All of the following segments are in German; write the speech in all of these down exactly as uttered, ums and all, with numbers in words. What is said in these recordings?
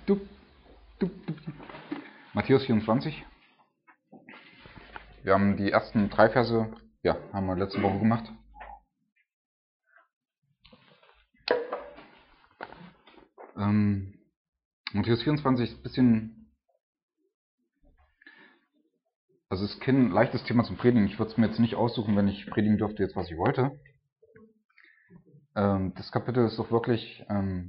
Du, du, du. Matthäus vierundzwanzig. Wir haben die ersten drei Verse, ja, haben wir letzte Woche gemacht. Ähm, Matthäus vierundzwanzig ist ein bisschen, also es ist kein leichtes Thema zum Predigen. Ich würde es mir jetzt nicht aussuchen, wenn ich predigen dürfte, jetzt was ich wollte. Ähm, das Kapitel ist doch wirklich ähm,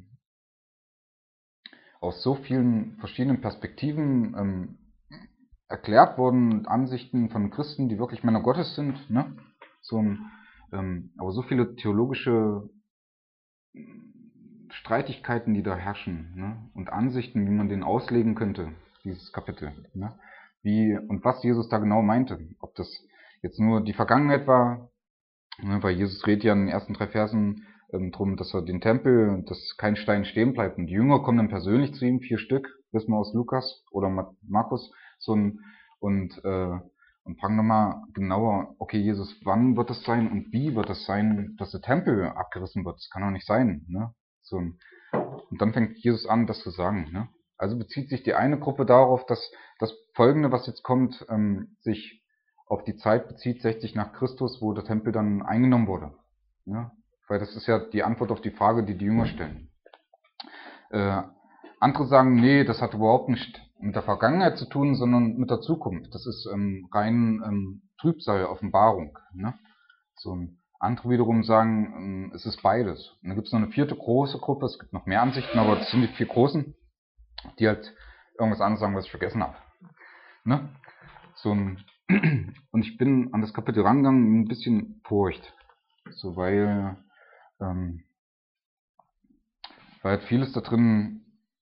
aus so vielen verschiedenen Perspektiven ähm, erklärt worden, Ansichten von Christen, die wirklich Männer Gottes sind, ne? So ein, ähm, aber so viele theologische Streitigkeiten, die da herrschen, ne? Und Ansichten, wie man den auslegen könnte, dieses Kapitel, ne? Wie und was Jesus da genau meinte. Ob das jetzt nur die Vergangenheit war, ne? Weil Jesus redet ja in den ersten drei Versen ähm, drum, dass er den Tempel, dass kein Stein stehen bleibt. Und die Jünger kommen dann persönlich zu ihm, vier Stück, wissen wir aus Lukas oder Markus, so ein, und, äh, und fragen nochmal genauer, okay, Jesus, wann wird es sein und wie wird es sein, dass der Tempel abgerissen wird? Das kann doch nicht sein, ne? So ein, und dann fängt Jesus an, das zu sagen, ne? Also bezieht sich die eine Gruppe darauf, dass das Folgende, was jetzt kommt, ähm, sich auf die Zeit bezieht, sechzig nach Christus, wo der Tempel dann eingenommen wurde. Ja? Weil das ist ja die Antwort auf die Frage, die die Jünger stellen. Äh, andere sagen, nee, das hat überhaupt nicht mit der Vergangenheit zu tun, sondern mit der Zukunft. Das ist ähm, rein ähm, Trübsal, Offenbarung. Ne? So, andere wiederum sagen, ähm, es ist beides. Und dann gibt es noch eine vierte große Gruppe, es gibt noch mehr Ansichten, aber das sind die vier großen, die halt irgendwas anderes sagen, was ich vergessen habe. Ne? So ein Und ich bin an das Kapitel rangegangen, ein bisschen furcht. So, weil, ähm, weil halt vieles da drin,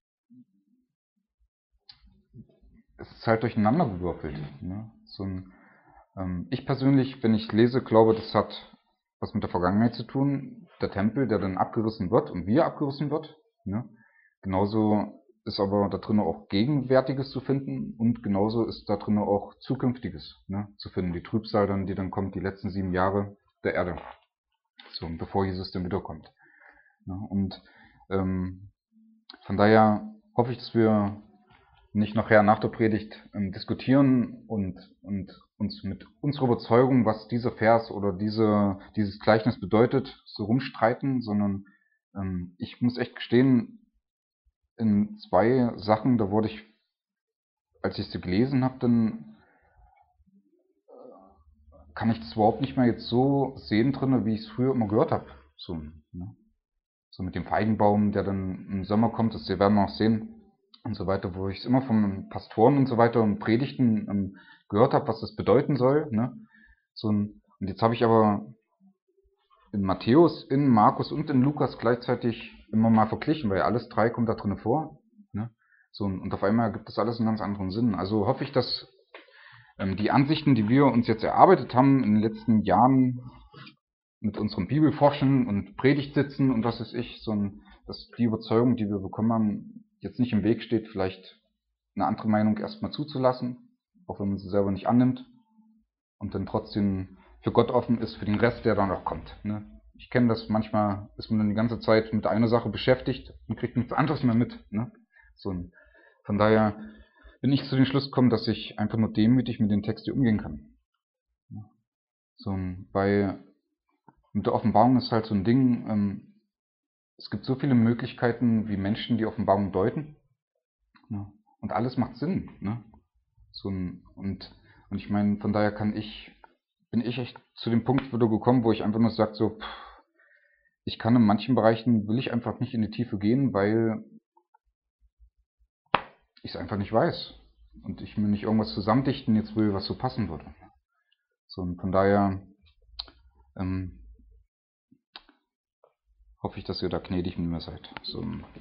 es ist halt durcheinander gewürfelt. Ne? So ein, ähm, ich persönlich, wenn ich lese, glaube, das hat was mit der Vergangenheit zu tun. Der Tempel, der dann abgerissen wird und wie er abgerissen wird. Ne? Genauso ist aber da drin auch Gegenwärtiges zu finden und genauso ist da drin auch Zukünftiges, ne, zu finden. Die Trübsal dann, die dann kommt, die letzten sieben Jahre der Erde. So, bevor Jesus dann wiederkommt. Ja, und ähm, von daher hoffe ich, dass wir nicht nachher nach der Predigt ähm, diskutieren und, und uns mit unserer Überzeugung, was dieser Vers oder diese, dieses Gleichnis bedeutet, so rumstreiten, sondern ähm, ich muss echt gestehen, in zwei Sachen, da wurde ich, als ich sie gelesen habe, dann kann ich das überhaupt nicht mehr jetzt so sehen drin, wie ich es früher immer gehört habe. So, ne? So mit dem Feigenbaum, der dann im Sommer kommt, das werden wir auch sehen und so weiter, wo ich es immer von Pastoren und so weiter und Predigten ähm, gehört habe, was das bedeuten soll. Ne? So ein, und jetzt habe ich aber in Matthäus, in Markus und in Lukas gleichzeitig immer mal verglichen, weil alles drei kommt da drin vor. Ne? So, und auf einmal gibt es alles einen ganz anderen Sinn. Also hoffe ich, dass ähm, die Ansichten, die wir uns jetzt erarbeitet haben in den letzten Jahren mit unserem Bibelforschen und Predigtsitzen und was weiß ich, so ein, dass die Überzeugung, die wir bekommen haben, jetzt nicht im Weg steht, vielleicht eine andere Meinung erstmal zuzulassen, auch wenn man sie selber nicht annimmt und dann trotzdem für Gott offen ist, für den Rest, der dann noch kommt. Ne? Ich kenne das, manchmal ist man dann die ganze Zeit mit einer Sache beschäftigt und kriegt nichts anderes mehr mit. Ne? So ein, von daher bin ich zu dem Schluss gekommen, dass ich einfach nur demütig mit dem Text hier umgehen kann. So ein, bei mit der Offenbarung ist halt so ein Ding, ähm, es gibt so viele Möglichkeiten, wie Menschen die Offenbarung deuten. Ne? Und alles macht Sinn. Ne? So ein, und, und ich meine, von daher kann ich, bin ich echt zu dem Punkt wieder gekommen, wo ich einfach nur sage, so, pff, ich kann in manchen Bereichen, will ich einfach nicht in die Tiefe gehen, weil ich es einfach nicht weiß. Und ich mir nicht irgendwas zusammendichten jetzt will, was so passen würde. So, und von daher, ähm, hoffe ich, dass ihr da gnädig mit mir seid. So.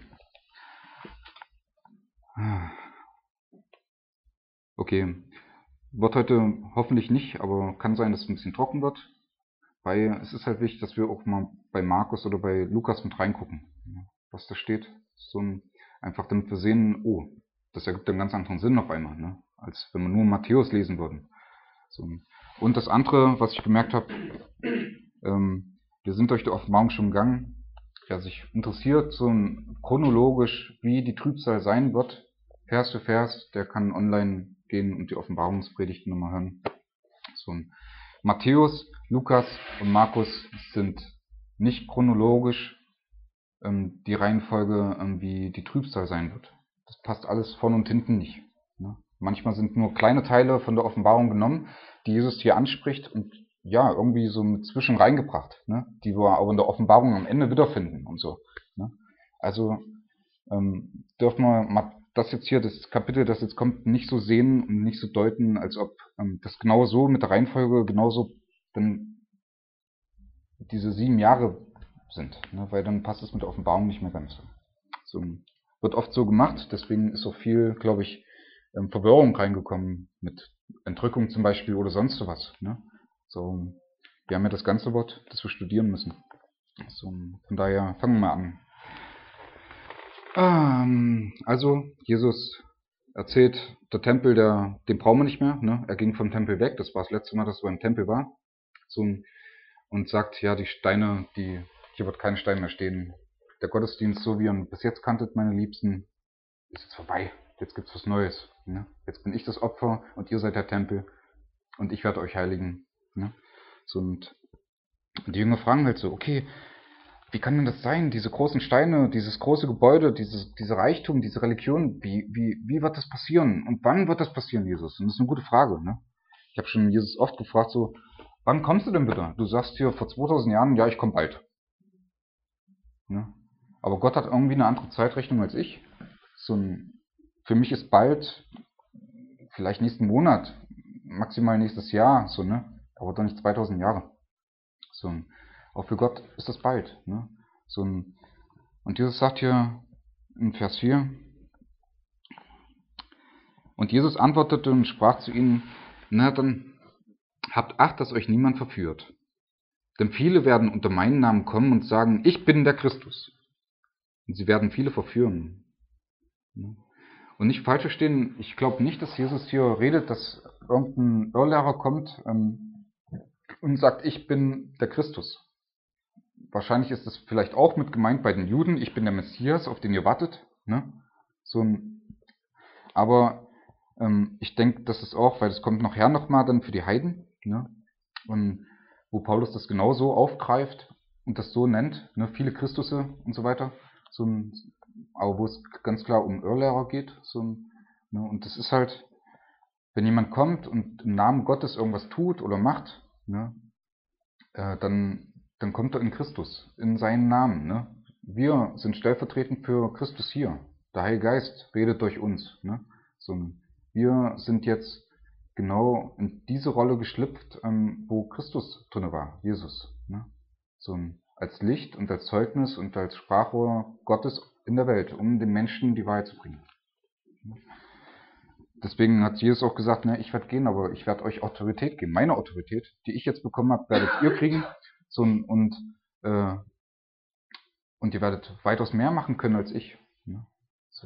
Okay. Wird heute hoffentlich nicht, aber kann sein, dass es ein bisschen trocken wird. Weil es ist halt wichtig, dass wir auch mal bei Markus oder bei Lukas mit reingucken, was da steht. So ein, einfach damit wir sehen, oh, das ergibt einen ganz anderen Sinn auf einmal, ne? Als wenn wir nur Matthäus lesen würden. So. Und das andere, was ich gemerkt habe, ähm, wir sind durch die Offenbarung schon gegangen. wer sich interessiert, so chronologisch, wie die Trübsal sein wird, Vers für Vers, der kann online gehen und die Offenbarungspredigten nochmal hören. So ein Matthäus, Lukas und Markus sind nicht chronologisch ähm, die Reihenfolge, ähm, wie die Trübsal sein wird. Das passt alles vorn und hinten nicht. Ne? Manchmal sind nur kleine Teile von der Offenbarung genommen, die Jesus hier anspricht und ja, irgendwie so mit zwischen reingebracht, ne? Die wir auch in der Offenbarung am Ende wiederfinden und so. Ne? Also ähm, dürfen wir mal das jetzt hier, das Kapitel, das jetzt kommt, nicht so sehen und nicht so deuten, als ob ähm, das genau so mit der Reihenfolge genauso dann diese sieben Jahre sind, ne? Weil dann passt es mit der Offenbarung nicht mehr ganz. So wird oft so gemacht, deswegen ist so viel, glaube ich, ähm, Verwirrung reingekommen mit Entrückung zum Beispiel oder sonst sowas. Ne? So, wir haben ja das ganze Wort, das wir studieren müssen. So, von daher fangen wir mal an. Ähm, also, Jesus erzählt, der Tempel, der, den brauchen wir nicht mehr. Ne? Er ging vom Tempel weg, das war das letzte Mal, dass er im Tempel war. So, und sagt, ja, die Steine, die, hier wird kein Stein mehr stehen. Der Gottesdienst, so wie ihr ihn bis jetzt kanntet, meine Liebsten, ist jetzt vorbei. Jetzt gibt's was Neues. Ne? Jetzt bin ich das Opfer und ihr seid der Tempel und ich werde euch heiligen. Ne? So, und die Jünger fragen halt so, okay, wie kann denn das sein? Diese großen Steine, dieses große Gebäude, dieses, diese Reichtum, diese Religion, wie, wie, wie wird das passieren? Und wann wird das passieren, Jesus? Und das ist eine gute Frage. Ne? Ich habe schon Jesus oft gefragt, so, wann kommst du denn bitte? Du sagst hier vor zweitausend Jahren, ja, ich komme bald. Ne? Aber Gott hat irgendwie eine andere Zeitrechnung als ich. So ein, für mich ist bald vielleicht nächsten Monat, maximal nächstes Jahr, so, ne? Aber doch nicht zweitausend Jahre. So ein, auch für Gott ist das bald, ne? So ein, und Jesus sagt hier in Vers vier, und Jesus antwortete und sprach zu ihnen, na dann habt Acht, dass euch niemand verführt. Denn viele werden unter meinen Namen kommen und sagen, ich bin der Christus. Und sie werden viele verführen. Und nicht falsch verstehen, ich glaube nicht, dass Jesus hier redet, dass irgendein Irrlehrer kommt ähm, und sagt, ich bin der Christus. Wahrscheinlich ist das vielleicht auch mit gemeint bei den Juden, ich bin der Messias, auf den ihr wartet. Ne? So ein, aber ähm, ich denke, das ist auch, weil das kommt nachher nochmal dann für die Heiden, ne? Und wo Paulus das genauso aufgreift und das so nennt, ne? Viele Christusse und so weiter. So ein, aber wo es ganz klar um Irrlehrer geht. So ein, ne? Und das ist halt, wenn jemand kommt und im Namen Gottes irgendwas tut oder macht, ne? äh, dann, dann kommt er in Christus, in seinen Namen. Ne? Wir sind stellvertretend für Christus hier. Der Heilige Geist redet durch uns. Ne? So ein, wir sind jetzt genau in diese Rolle geschlüpft, ähm, wo Christus drin war, Jesus. Ne? So ein, als Licht und als Zeugnis und als Sprachrohr Gottes in der Welt, um den Menschen die Wahrheit zu bringen. Deswegen hat Jesus auch gesagt, ne, ich werde gehen, aber ich werde euch Autorität geben. Meine Autorität, die ich jetzt bekommen habe, werdet ihr kriegen. So, und, äh, und ihr werdet weitaus mehr machen können als ich. Ne? So,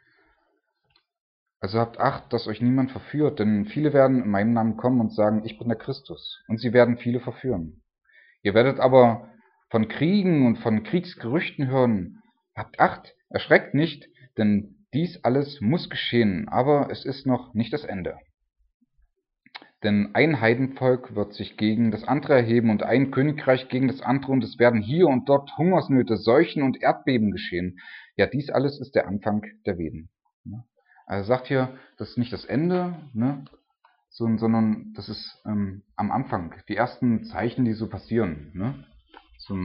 also habt Acht, dass euch niemand verführt, denn viele werden in meinem Namen kommen und sagen, ich bin der Christus. Und sie werden viele verführen. Ihr werdet aber von Kriegen und von Kriegsgerüchten hören. Habt Acht, erschreckt nicht, denn dies alles muss geschehen, aber es ist noch nicht das Ende. Denn ein Heidenvolk wird sich gegen das andere erheben und ein Königreich gegen das andere, und es werden hier und dort Hungersnöte, Seuchen und Erdbeben geschehen. Ja, dies alles ist der Anfang der Veden. Also sagt hier, das ist nicht das Ende, ne, so, sondern das ist ähm, am Anfang, die ersten Zeichen, die so passieren. Ne? So,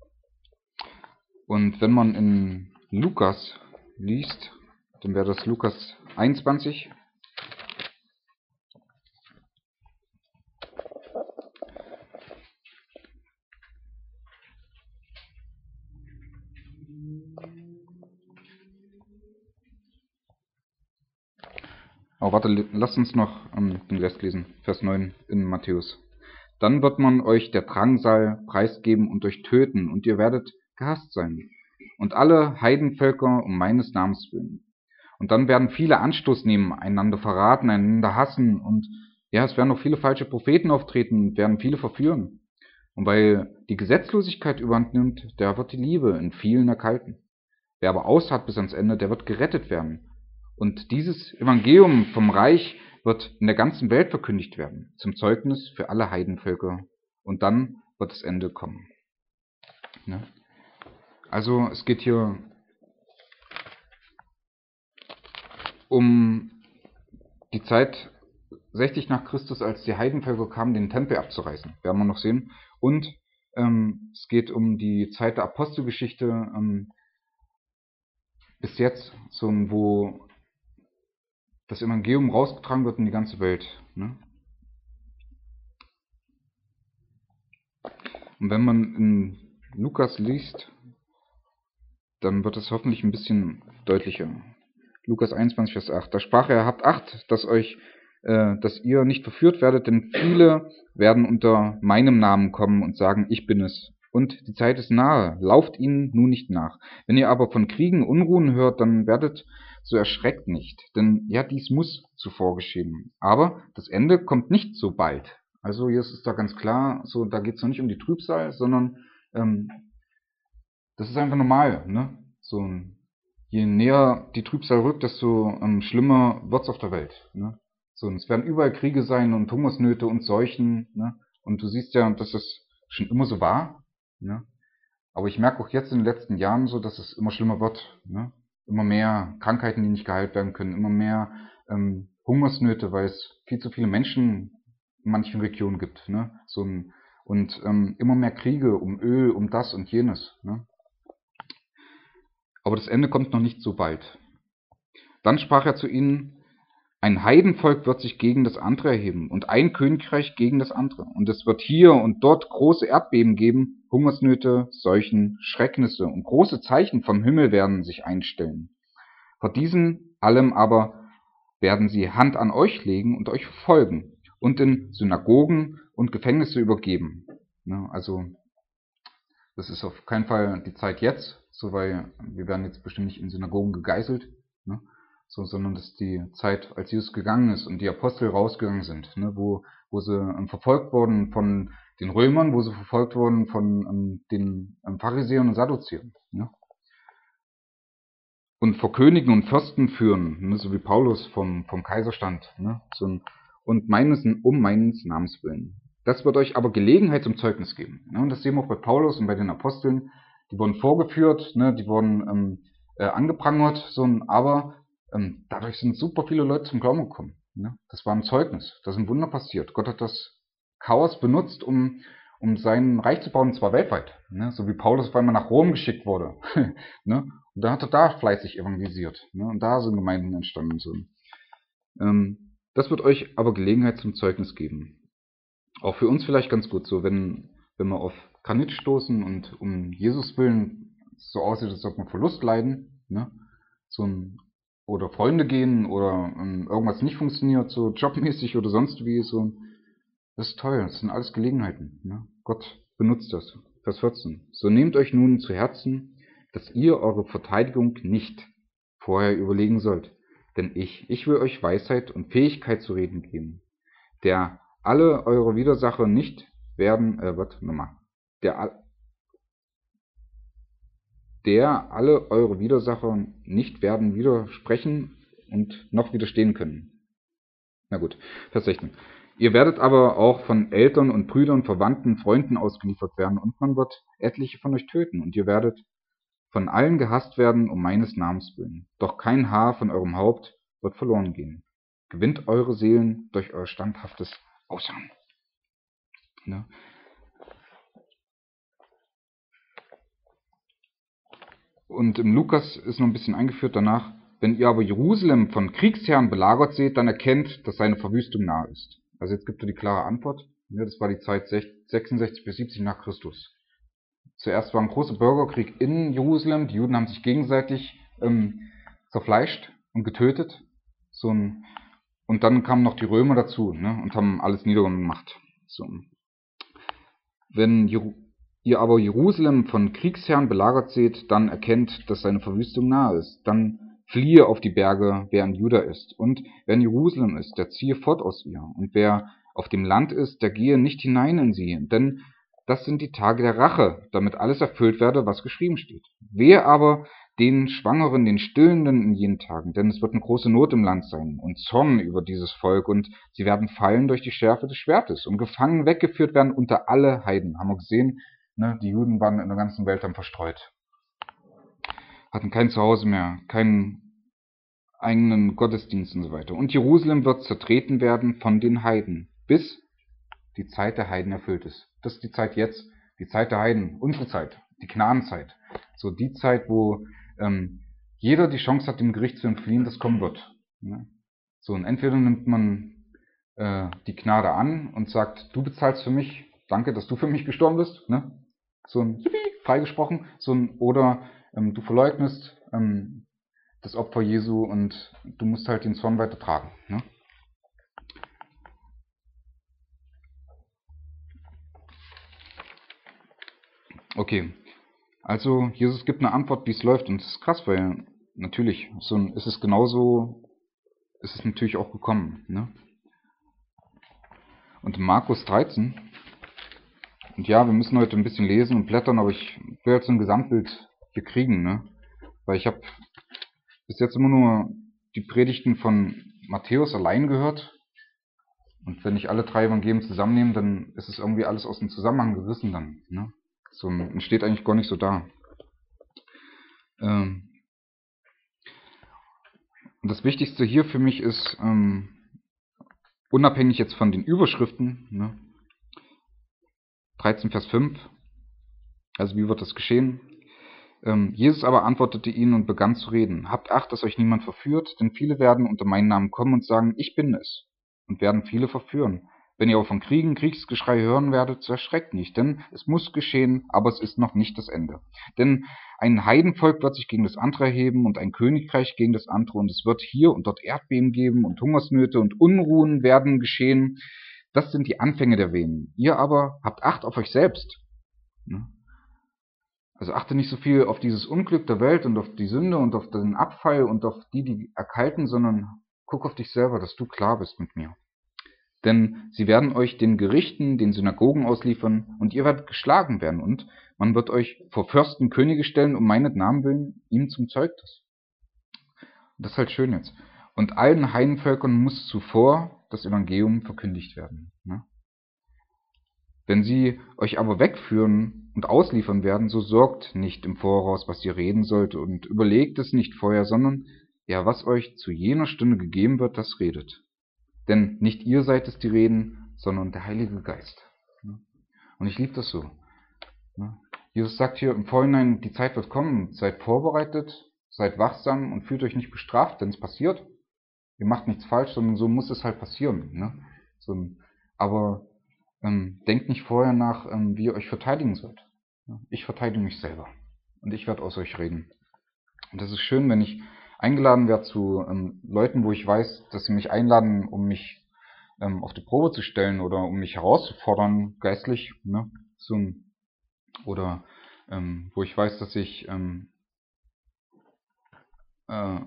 und wenn man in Lukas liest, dann wäre das Lukas einundzwanzig. Aber warte, lasst uns noch ähm, den Rest lesen, Vers neun in Matthäus. Dann wird man euch der Drangsal preisgeben und euch töten, und ihr werdet gehasst sein. Und alle Heidenvölker um meines Namens willen. Und dann werden viele Anstoß nehmen, einander verraten, einander hassen, und ja, es werden noch viele falsche Propheten auftreten und werden viele verführen. Und weil die Gesetzlosigkeit übernimmt, der wird die Liebe in vielen erkalten. Wer aber ausharrt bis ans Ende, der wird gerettet werden. Und dieses Evangelium vom Reich wird in der ganzen Welt verkündigt werden, zum Zeugnis für alle Heidenvölker. Und dann wird das Ende kommen. Ne? Also es geht hier um die Zeit sechzig nach Christus, als die Heidenvölker kamen, den Tempel abzureißen. Werden wir noch sehen. Und ähm, es geht um die Zeit der Apostelgeschichte ähm, bis jetzt, so, wo das Evangelium rausgetragen wird in die ganze Welt. Ne? Und wenn man in Lukas liest, dann wird es hoffentlich ein bisschen deutlicher. Lukas einundzwanzig, Vers acht. Da sprach er, habt Acht, dass euch, äh, dass ihr nicht verführt werdet, denn viele werden unter meinem Namen kommen und sagen, ich bin es. Und die Zeit ist nahe, lauft ihnen nun nicht nach. Wenn ihr aber von Kriegen, Unruhen hört, dann werdet so erschreckt nicht, denn ja, dies muss zuvor geschehen. Aber das Ende kommt nicht so bald. Also hier ist es da ganz klar, so, da geht es noch nicht um die Trübsal, sondern ähm, das ist einfach normal. Ne? So, je näher die Trübsal rückt, desto ähm, schlimmer wird es auf der Welt. Ne? So, und es werden überall Kriege sein und Hungersnöte und Seuchen. Ne? Und du siehst ja, dass das schon immer so war. Ne? Aber ich merke auch jetzt in den letzten Jahren so, dass es immer schlimmer wird. Ne? Immer mehr Krankheiten, die nicht geheilt werden können, immer mehr ähm, Hungersnöte, weil es viel zu viele Menschen in manchen Regionen gibt. Ne? So ein, und ähm, immer mehr Kriege um Öl, um das und jenes. Ne? Aber das Ende kommt noch nicht so bald. Dann sprach er zu ihnen, ein Heidenvolk wird sich gegen das andere erheben und ein Königreich gegen das andere. Und es wird hier und dort große Erdbeben geben, Hungersnöte, Seuchen, Schrecknisse und große Zeichen vom Himmel werden sich einstellen. Vor diesem allem aber werden sie Hand an euch legen und euch verfolgen und in Synagogen und Gefängnisse übergeben. Also das ist auf keinen Fall die Zeit jetzt, so, weil wir werden jetzt bestimmt nicht in Synagogen gegeißelt, ne? So, sondern das ist die Zeit, als Jesus gegangen ist und die Apostel rausgegangen sind, ne? wo, wo sie ähm, verfolgt wurden von den Römern, wo sie verfolgt wurden von ähm, den ähm, Pharisäern und Sadduzäern. Ne? Und vor Königen und Fürsten führen, ne? So wie Paulus vom, vom Kaiser stand, ne? So, und meines, um meines Namens willen. Das wird euch aber Gelegenheit zum Zeugnis geben. Ne? Und das sehen wir auch bei Paulus und bei den Aposteln. Die wurden vorgeführt, ne? Die wurden ähm, äh, angeprangert, so, aber ähm, dadurch sind super viele Leute zum Glauben gekommen. Ne? Das war ein Zeugnis, da sind Wunder passiert. Gott hat das Chaos benutzt, um, um sein Reich zu bauen, und zwar weltweit. Ne? So wie Paulus auf einmal nach Rom geschickt wurde. Ne? Und da hat er da fleißig evangelisiert. Ne? Und da sind Gemeinden entstanden. So. Ähm, das wird euch aber Gelegenheit zum Zeugnis geben. Auch für uns vielleicht ganz gut so, wenn, wenn wir auf Granit stoßen und um Jesus willen so aussieht, als ob wir Verlust leiden, ne? So ein, oder Freunde gehen oder ähm, irgendwas nicht funktioniert, so jobmäßig oder sonst wie, so, das ist toll, das sind alles Gelegenheiten. Ne? Gott benutzt das. Vers vierzehn. So nehmt euch nun zu Herzen, dass ihr eure Verteidigung nicht vorher überlegen sollt, denn ich, ich will euch Weisheit und Fähigkeit zu reden geben, der alle eure Widersacher nicht werden, äh, warte, nochmal, der, der alle eure Widersacher nicht werden widersprechen und noch widerstehen können. Na gut, Vers sechzehn. Ihr werdet aber auch von Eltern und Brüdern, Verwandten, Freunden ausgeliefert werden und man wird etliche von euch töten und ihr werdet von allen gehasst werden um meines Namens willen. Doch kein Haar von eurem Haupt wird verloren gehen. Gewinnt eure Seelen durch euer standhaftes Ausharren. Ne? Und im Lukas ist noch ein bisschen eingeführt danach, wenn ihr aber Jerusalem von Kriegsherren belagert seht, dann erkennt, dass seine Verwüstung nahe ist. Also jetzt gibt er die klare Antwort. Ja, das war die Zeit sechsundsechzig bis siebzig nach Christus. Zuerst war ein großer Bürgerkrieg in Jerusalem. Die Juden haben sich gegenseitig ähm, zerfleischt und getötet. So ein, und dann kamen noch die Römer dazu, ne, und haben alles niedergemacht. So. Wenn Jeru ihr aber Jerusalem von Kriegsherren belagert seht, dann erkennt, dass seine Verwüstung nahe ist. Dann fliehe auf die Berge, wer in Juda ist. Und wer in Jerusalem ist, der ziehe fort aus ihr. Und wer auf dem Land ist, der gehe nicht hinein in sie. Denn Das sind die Tage der Rache, damit alles erfüllt werde, was geschrieben steht. Wehe aber den Schwangeren, den Stillenden in jenen Tagen, denn es wird eine große Not im Land sein und Zorn über dieses Volk, und sie werden fallen durch die Schärfe des Schwertes und gefangen weggeführt werden unter alle Heiden. Haben wir gesehen, ne? Die Juden waren in der ganzen Welt dann verstreut, hatten kein Zuhause mehr, keinen eigenen Gottesdienst und so weiter. Und Jerusalem wird zertreten werden von den Heiden, bis die Zeit der Heiden erfüllt ist. Das ist die Zeit jetzt, die Zeit der Heiden, unsere Zeit, die Gnadenzeit. So die Zeit, wo ähm, jeder die Chance hat, dem Gericht zu entfliehen, das kommen wird. Ne? So, und entweder nimmt man äh, die Gnade an und sagt, du bezahlst für mich, danke, dass du für mich gestorben bist, ne? So ein Yippie, freigesprochen, so ein, oder ähm, du verleugnest ähm, das Opfer Jesu und du musst halt den Zorn weiter tragen. Ne? Okay, also Jesus gibt eine Antwort, wie es läuft, und das ist krass, weil natürlich, so ist es genauso, ist es natürlich auch gekommen. Ne? Und in Markus dreizehn, und ja, wir müssen heute ein bisschen lesen und blättern, aber ich will jetzt so ein Gesamtbild hier kriegen, ne? Weil ich habe bis jetzt immer nur die Predigten von Matthäus allein gehört, und wenn ich alle drei Evangelien zusammennehme, dann ist es irgendwie alles aus dem Zusammenhang gerissen dann. Ne? So steht eigentlich gar nicht so da. Ähm, und das Wichtigste hier für mich ist, ähm, unabhängig jetzt von den Überschriften, ne? dreizehn Vers fünf, also wie wird das geschehen? Ähm, Jesus aber antwortete ihnen und begann zu reden. Habt Acht, dass euch niemand verführt, denn viele werden unter meinen Namen kommen und sagen, ich bin es, und werden viele verführen. Wenn ihr aber von Kriegen, Kriegsgeschrei hören werdet, so erschreckt nicht, denn es muss geschehen, aber es ist noch nicht das Ende. Denn ein Heidenvolk wird sich gegen das andere erheben und ein Königreich gegen das andere, und es wird hier und dort Erdbeben geben und Hungersnöte und Unruhen werden geschehen. Das sind die Anfänge der Wehen. Ihr aber habt Acht auf euch selbst. Also achte nicht so viel auf dieses Unglück der Welt und auf die Sünde und auf den Abfall und auf die, die erkalten, sondern guck auf dich selber, dass du klar bist mit mir. Denn sie werden euch den Gerichten, den Synagogen ausliefern, und ihr werdet geschlagen werden, und man wird euch vor Fürsten, Könige stellen, um meinen Namen willen, ihm zum Zeugnis. Das ist halt schön jetzt. Und allen Heidenvölkern muss zuvor das Evangelium verkündigt werden. Ne? Wenn sie euch aber wegführen und ausliefern werden, so sorgt nicht im Voraus, was ihr reden sollt, und überlegt es nicht vorher, sondern ja, was euch zu jener Stunde gegeben wird, das redet. Denn nicht ihr seid es, die reden, sondern der Heilige Geist. Und ich liebe das so. Jesus sagt hier im Vorhinein, die Zeit wird kommen, seid vorbereitet, seid wachsam und fühlt euch nicht bestraft, denn es passiert. Ihr macht nichts falsch, sondern so muss es halt passieren. Ne? So, aber ähm, denkt nicht vorher nach, ähm, wie ihr euch verteidigen sollt. Ich verteidige mich selber und ich werde aus euch reden. Und das ist schön, wenn ich eingeladen werde zu ähm, Leuten, wo ich weiß, dass sie mich einladen, um mich ähm, auf die Probe zu stellen oder um mich herauszufordern, geistlich, ne? So, oder ähm, wo ich weiß, dass ich ähm, äh,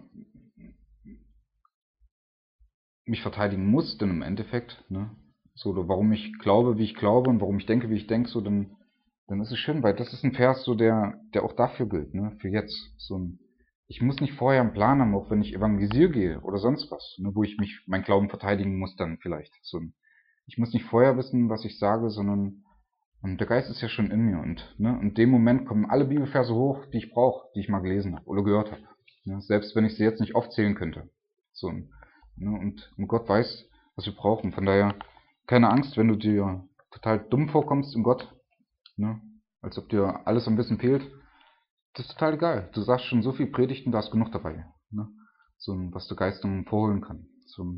mich verteidigen muss, denn im Endeffekt, ne? So, oder warum ich glaube, wie ich glaube, und warum ich denke, wie ich denke, so, dann, dann ist es schön, weil das ist ein Vers, so der, der auch dafür gilt, ne? Für jetzt. So ein, ich muss nicht vorher einen Plan haben, auch wenn ich evangelisiere gehe oder sonst was, ne? Wo ich mich, mein Glauben verteidigen muss dann vielleicht. So ein, ich muss nicht vorher wissen, was ich sage, sondern und der Geist ist ja schon in mir, und ne, in dem Moment kommen alle Bibelverse hoch, die ich brauche, die ich mal gelesen habe oder gehört habe. Ne, selbst wenn ich sie jetzt nicht aufzählen könnte. So, ne, und, und Gott weiß, was wir brauchen. Von daher keine Angst, wenn du dir total dumm vorkommst in Gott, ne, als ob dir alles ein bisschen fehlt. Das ist total egal. Du sagst schon so viel Predigten, da ist genug dabei. Ne, so, was der Geist dann vorholen kann. So,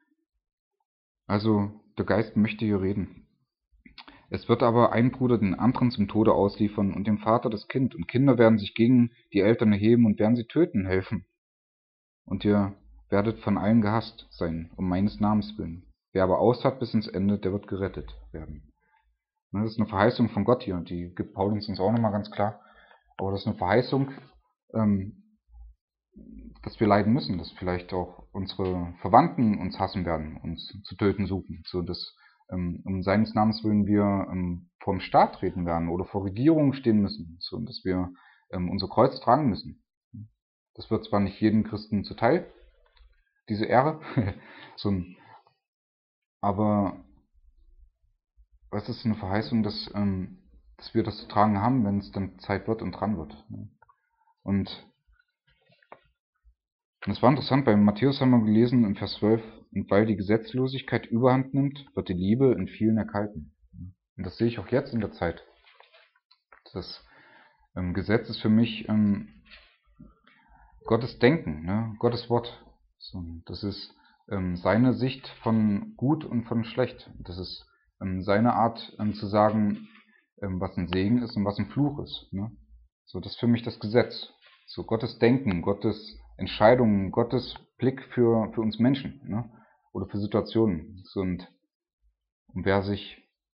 also der Geist möchte hier reden. Es wird aber ein Bruder den anderen zum Tode ausliefern und dem Vater das Kind, und Kinder werden sich gegen die Eltern erheben und werden sie töten helfen. Und ihr werdet von allen gehasst sein, um meines Namens willen. Wer aber ausharrt bis ins Ende, der wird gerettet werden. Das ist eine Verheißung von Gott hier, und die gibt Paulus uns auch nochmal ganz klar. Aber das ist eine Verheißung, ähm, dass wir leiden müssen, dass vielleicht auch unsere Verwandten uns hassen werden, uns zu töten suchen. So, das ähm, um seines Namens willen wir ähm, vor dem Staat treten werden oder vor Regierungen stehen müssen, so, dass wir ähm, unser Kreuz tragen müssen. Das wird zwar nicht jedem Christen zuteil, diese Ehre, so, aber es ist eine Verheißung, dass, ähm, dass wir das zu tragen haben, wenn es dann Zeit wird und dran wird. Und das war interessant, bei Matthäus haben wir gelesen in Vers zwölf, und weil die Gesetzlosigkeit überhand nimmt, wird die Liebe in vielen erkalten. Und das sehe ich auch jetzt in der Zeit. Das ähm, Gesetz ist für mich ähm, Gottes Denken, ne? Gottes Wort. So, das ist ähm, seine Sicht von gut und von schlecht. Das ist ähm, seine Art ähm, zu sagen, ähm, was ein Segen ist und was ein Fluch ist. Ne? So, das ist für mich das Gesetz. So Gottes Denken, Gottes Entscheidungen, Gottes Blick für, für uns Menschen, ne? Oder für Situationen. So, und, und wer sich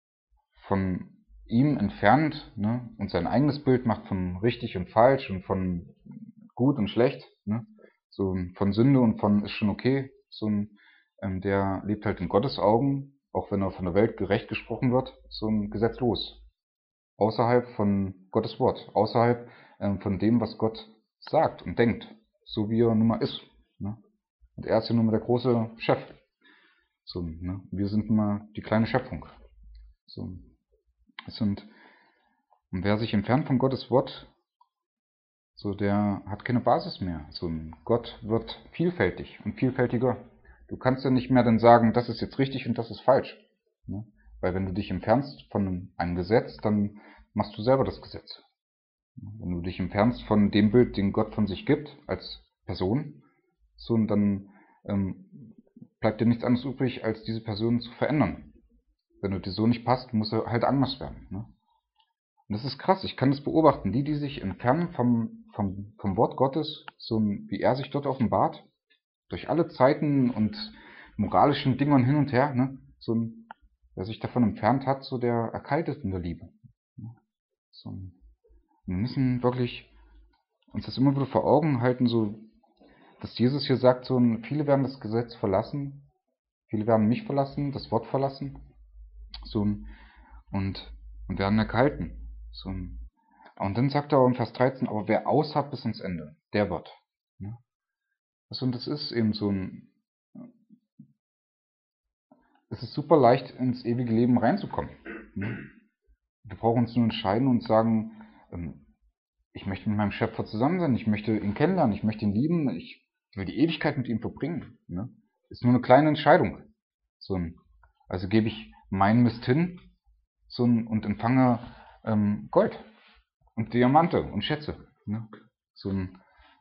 von ihm entfernt, ne, und sein eigenes Bild macht von richtig und falsch und von gut und schlecht, ne, so von Sünde und von ist schon okay, so ein, ähm, der lebt halt in Gottes Augen, auch wenn er von der Welt gerecht gesprochen wird, so ein gesetzlos. Außerhalb von Gottes Wort, außerhalb ähm, von dem, was Gott sagt und denkt, so wie er nun mal ist. Ne? Und er ist ja nun mal der große Chef. So, ne? Wir sind nun mal die kleine Schöpfung. So. Es sind, und wer sich entfernt von Gottes Wort, so der hat keine Basis mehr. So ein Gott wird vielfältig und vielfältiger. Du kannst ja nicht mehr dann sagen, das ist jetzt richtig und das ist falsch. Ne? Weil wenn du dich entfernst von einem Gesetz, dann machst du selber das Gesetz. Wenn du dich entfernst von dem Bild, den Gott von sich gibt, als Person, so, und dann ähm, bleibt dir nichts anderes übrig, als diese Person zu verändern. Wenn du dir so nicht passt, muss er halt anders werden. Ne? Und das ist krass, ich kann das beobachten. Die, die sich entfernen vom, vom, vom Wort Gottes, so wie er sich dort offenbart, durch alle Zeiten und moralischen Dingern hin und her, ne, so ein, wer sich davon entfernt hat, so der erkaltet in der Liebe. So, wir müssen wirklich uns das immer wieder vor Augen halten, so, dass Jesus hier sagt, so, viele werden das Gesetz verlassen, viele werden mich verlassen, das Wort verlassen, so, und, und werden erkalten. So, und dann sagt er auch in Vers dreizehn, aber wer ausharrt bis ans Ende, der wird. Ja? Also, und das ist eben so ein, es ist super leicht, ins ewige Leben reinzukommen. Ne? Wir brauchen uns nur entscheiden und sagen, ähm, ich möchte mit meinem Schöpfer zusammen sein, ich möchte ihn kennenlernen, ich möchte ihn lieben, ich will die Ewigkeit mit ihm verbringen. Ne? Ist nur eine kleine Entscheidung. So ein, also gebe ich meinen Mist hin, so ein, und empfange ähm, Gold und Diamante und Schätze. Ne? So ein,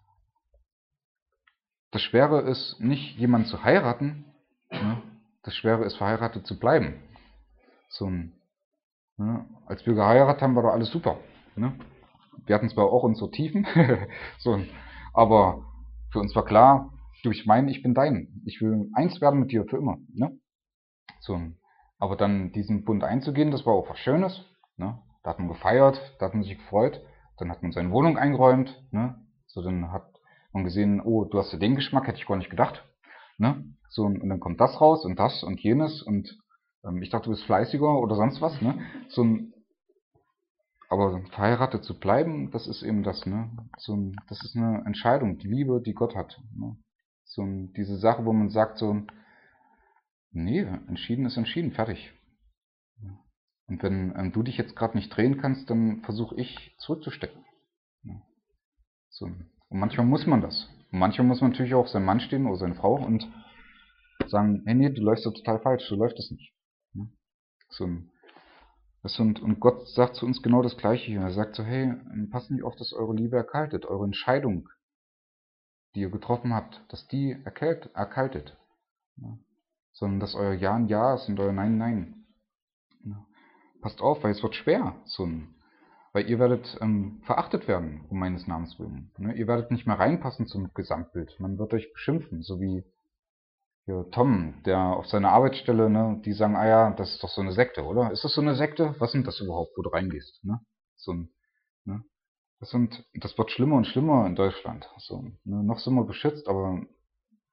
das Schwere ist nicht, jemanden zu heiraten, ne? Das Schwere ist, verheiratet zu bleiben. So ein, ne? Als wir geheiratet haben, war doch alles super. Ne? Wir hatten zwar auch unsere Tiefen, so, aber für uns war klar, du, ich meine, ich bin dein. Ich will eins werden mit dir für immer. Ne? So, aber dann diesen Bund einzugehen, das war auch was Schönes. Ne? Da hat man gefeiert, da hat man sich gefreut. Dann hat man seine Wohnung eingeräumt. Ne? So, dann hat man gesehen, oh, du hast ja den Geschmack, hätte ich gar nicht gedacht. Ne? So, und dann kommt das raus und das und jenes und ähm, ich dachte, du bist fleißiger oder sonst was. Ne? So, aber verheiratet zu bleiben, das ist eben das. Ne? So, das ist eine Entscheidung, die Liebe, die Gott hat. Ne? So, diese Sache, wo man sagt, so, nee, entschieden ist entschieden, fertig. Und wenn ähm, du dich jetzt gerade nicht drehen kannst, dann versuche ich zurückzustecken. Ja. So. Und manchmal muss man das. Und manchmal muss man natürlich auch seinem Mann stehen oder seine Frau und sagen, hey, nee, du läufst da total falsch, so läuft das nicht. Ja. So. Das und, und Gott sagt zu uns genau das Gleiche hier. Er sagt so, hey, passt nicht auf, dass eure Liebe erkaltet, eure Entscheidung, die ihr getroffen habt, dass die erkalt, erkaltet. Ja. Sondern dass euer Ja ein Ja ist und euer Nein Nein. Ja. Passt auf, weil es wird schwer, so ein, weil ihr werdet ähm, verachtet werden, um meines Namens willen. Ne? Ihr werdet nicht mehr reinpassen zum Gesamtbild. Man wird euch beschimpfen, so wie hier Tom, der auf seiner Arbeitsstelle, ne, die sagen, ah ja, das ist doch so eine Sekte, oder? Ist das so eine Sekte? Was sind das überhaupt, wo du reingehst? Ne? So ein, ne? Das, sind, das wird schlimmer und schlimmer in Deutschland. So, ne? Noch sind wir beschützt, aber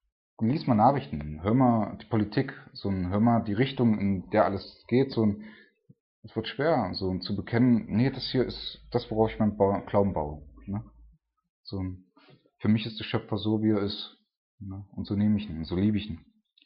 lies mal Nachrichten, hör mal die Politik, so ein, hör mal die Richtung, in der alles geht, so ein, es wird schwer, so zu bekennen, nee, das hier ist das, worauf ich meinen Bau, Glauben baue. Ne? So ein, für mich ist der Schöpfer so, wie er ist. Ne? Und so nehme ich ihn, so liebe ich ihn.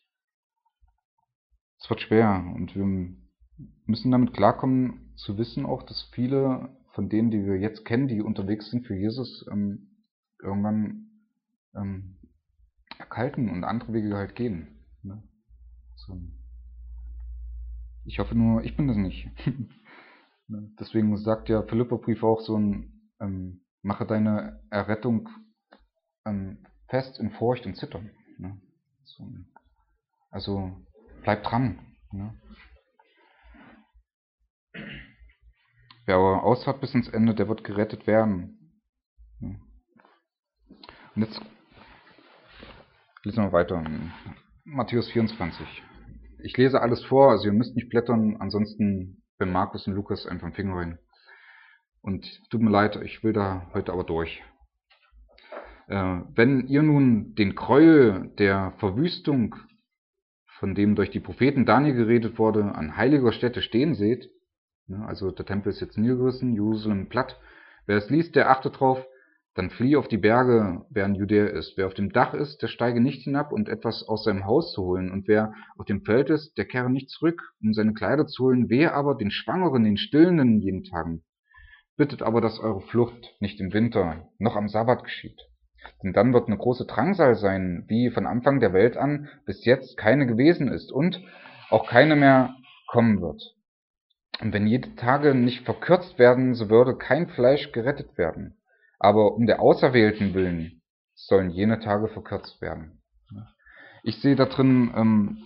Es wird schwer und wir müssen damit klarkommen, zu wissen auch, dass viele von denen, die wir jetzt kennen, die unterwegs sind für Jesus, ähm, irgendwann ähm, erkalten und andere Wege halt gehen. Ne? So. Ich hoffe nur, ich bin das nicht. Deswegen sagt ja Philipperbrief auch so ein, ähm, mache deine Errettung ähm, fest in Furcht und Zittern. Ne? So, also bleib dran. Ne? Wer aber ausharrt bis ins Ende, der wird gerettet werden. Ne? Und jetzt lesen wir weiter. Matthäus vierundzwanzig. Ich lese alles vor, also ihr müsst nicht blättern, ansonsten bei Markus und Lukas einfach den Finger rein. Und tut mir leid, ich will da heute aber durch. Äh, wenn ihr nun den Gräuel der Verwüstung, von dem durch die Propheten Daniel geredet wurde, an heiliger Stätte stehen seht, ne, also der Tempel ist jetzt niedergerissen, Jerusalem platt, wer es liest, der achtet drauf, dann fliehe auf die Berge, wer in Judäa ist. Wer auf dem Dach ist, der steige nicht hinab, um etwas aus seinem Haus zu holen. Und wer auf dem Feld ist, der kehre nicht zurück, um seine Kleider zu holen. Wehe aber den Schwangeren, den Stillenden in jenen Tagen. Bittet aber, dass eure Flucht nicht im Winter, noch am Sabbat geschieht. Denn dann wird eine große Drangsal sein, wie von Anfang der Welt an bis jetzt keine gewesen ist und auch keine mehr kommen wird. Und wenn jede Tage nicht verkürzt werden, so würde kein Fleisch gerettet werden. Aber um der Auserwählten willen sollen jene Tage verkürzt werden. Ich sehe da drin, ähm,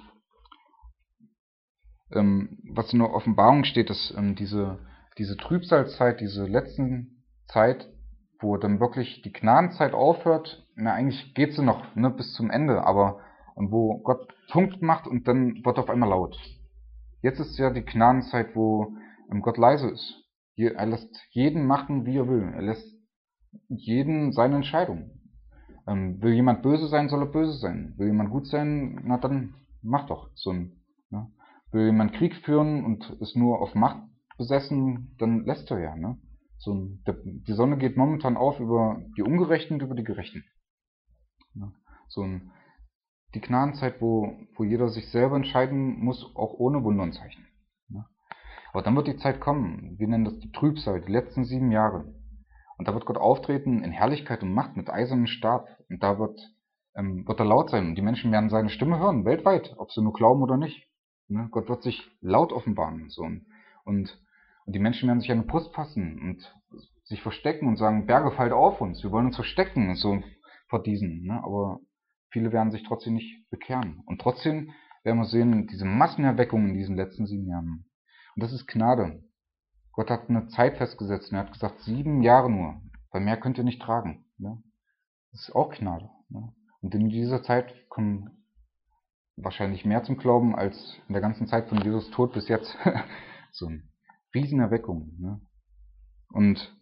ähm, was in der Offenbarung steht, dass ähm, diese, diese Trübsalzeit, diese letzten Zeit, wo dann wirklich die Gnadenzeit aufhört, na eigentlich geht sie noch, ne, bis zum Ende, aber ähm, wo Gott Punkt macht und dann wird auf einmal laut. Jetzt ist ja die Gnadenzeit, wo ähm, Gott leise ist. Hier, er lässt jeden machen, wie er will. Er lässt jeden seine Entscheidung. Ähm, will jemand böse sein, soll er böse sein. Will jemand gut sein, na dann mach doch so ein. Ne? Will jemand Krieg führen und ist nur auf Macht besessen, dann lässt er ja. Ne? So ein, der, die Sonne geht momentan auf über die Ungerechten und über die Gerechten. Ne? So ein, die Gnadenzeit, wo, wo jeder sich selber entscheiden muss, auch ohne Wunder und Zeichen. Ne? Aber dann wird die Zeit kommen, wir nennen das die Trübsal, die letzten sieben Jahre. Und da wird Gott auftreten in Herrlichkeit und Macht mit eisernem Stab. Und da wird, ähm, wird er laut sein. Und die Menschen werden seine Stimme hören, weltweit, ob sie nur glauben oder nicht. Ne? Gott wird sich laut offenbaren. So. Und, und die Menschen werden sich an die Brust fassen und sich verstecken und sagen, Berge, fallt auf uns, wir wollen uns verstecken, so vor diesen. Ne? Aber viele werden sich trotzdem nicht bekehren. Und trotzdem werden wir sehen, diese Massenerweckung in diesen letzten sieben Jahren. Und das ist Gnade. Gott hat eine Zeit festgesetzt und er hat gesagt, sieben Jahre nur, weil mehr könnt ihr nicht tragen. Ne? Das ist auch Gnade. Ne? Und in dieser Zeit kommen wahrscheinlich mehr zum Glauben als in der ganzen Zeit von Jesus Tod bis jetzt. So eine Riesenerweckung. Ne? Und,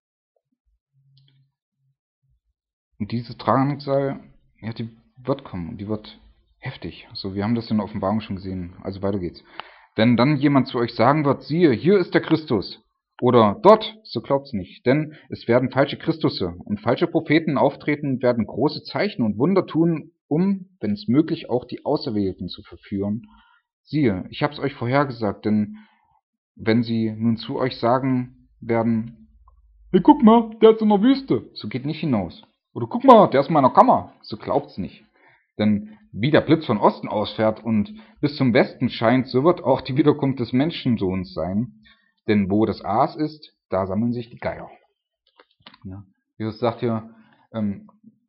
und diese Drangsal, ja, die wird kommen und die wird heftig. So, wir haben das in der Offenbarung schon gesehen. Also weiter geht's. Wenn dann jemand zu euch sagen wird, siehe, hier ist der Christus, oder dort, so glaubt's nicht, denn es werden falsche Christusse und falsche Propheten auftreten, werden große Zeichen und Wunder tun, um, wenn es möglich, auch die Auserwählten zu verführen. Siehe, ich hab's euch vorhergesagt, denn wenn sie nun zu euch sagen werden, hey, guck mal, der ist in der Wüste, so geht nicht hinaus. Oder guck mal, der ist in meiner Kammer, so glaubt's nicht. Denn wie der Blitz von Osten ausfährt und bis zum Westen scheint, so wird auch die Wiederkunft des Menschensohns sein. Denn wo das Aas ist, da sammeln sich die Geier. Ja. Jesus sagt hier, ähm,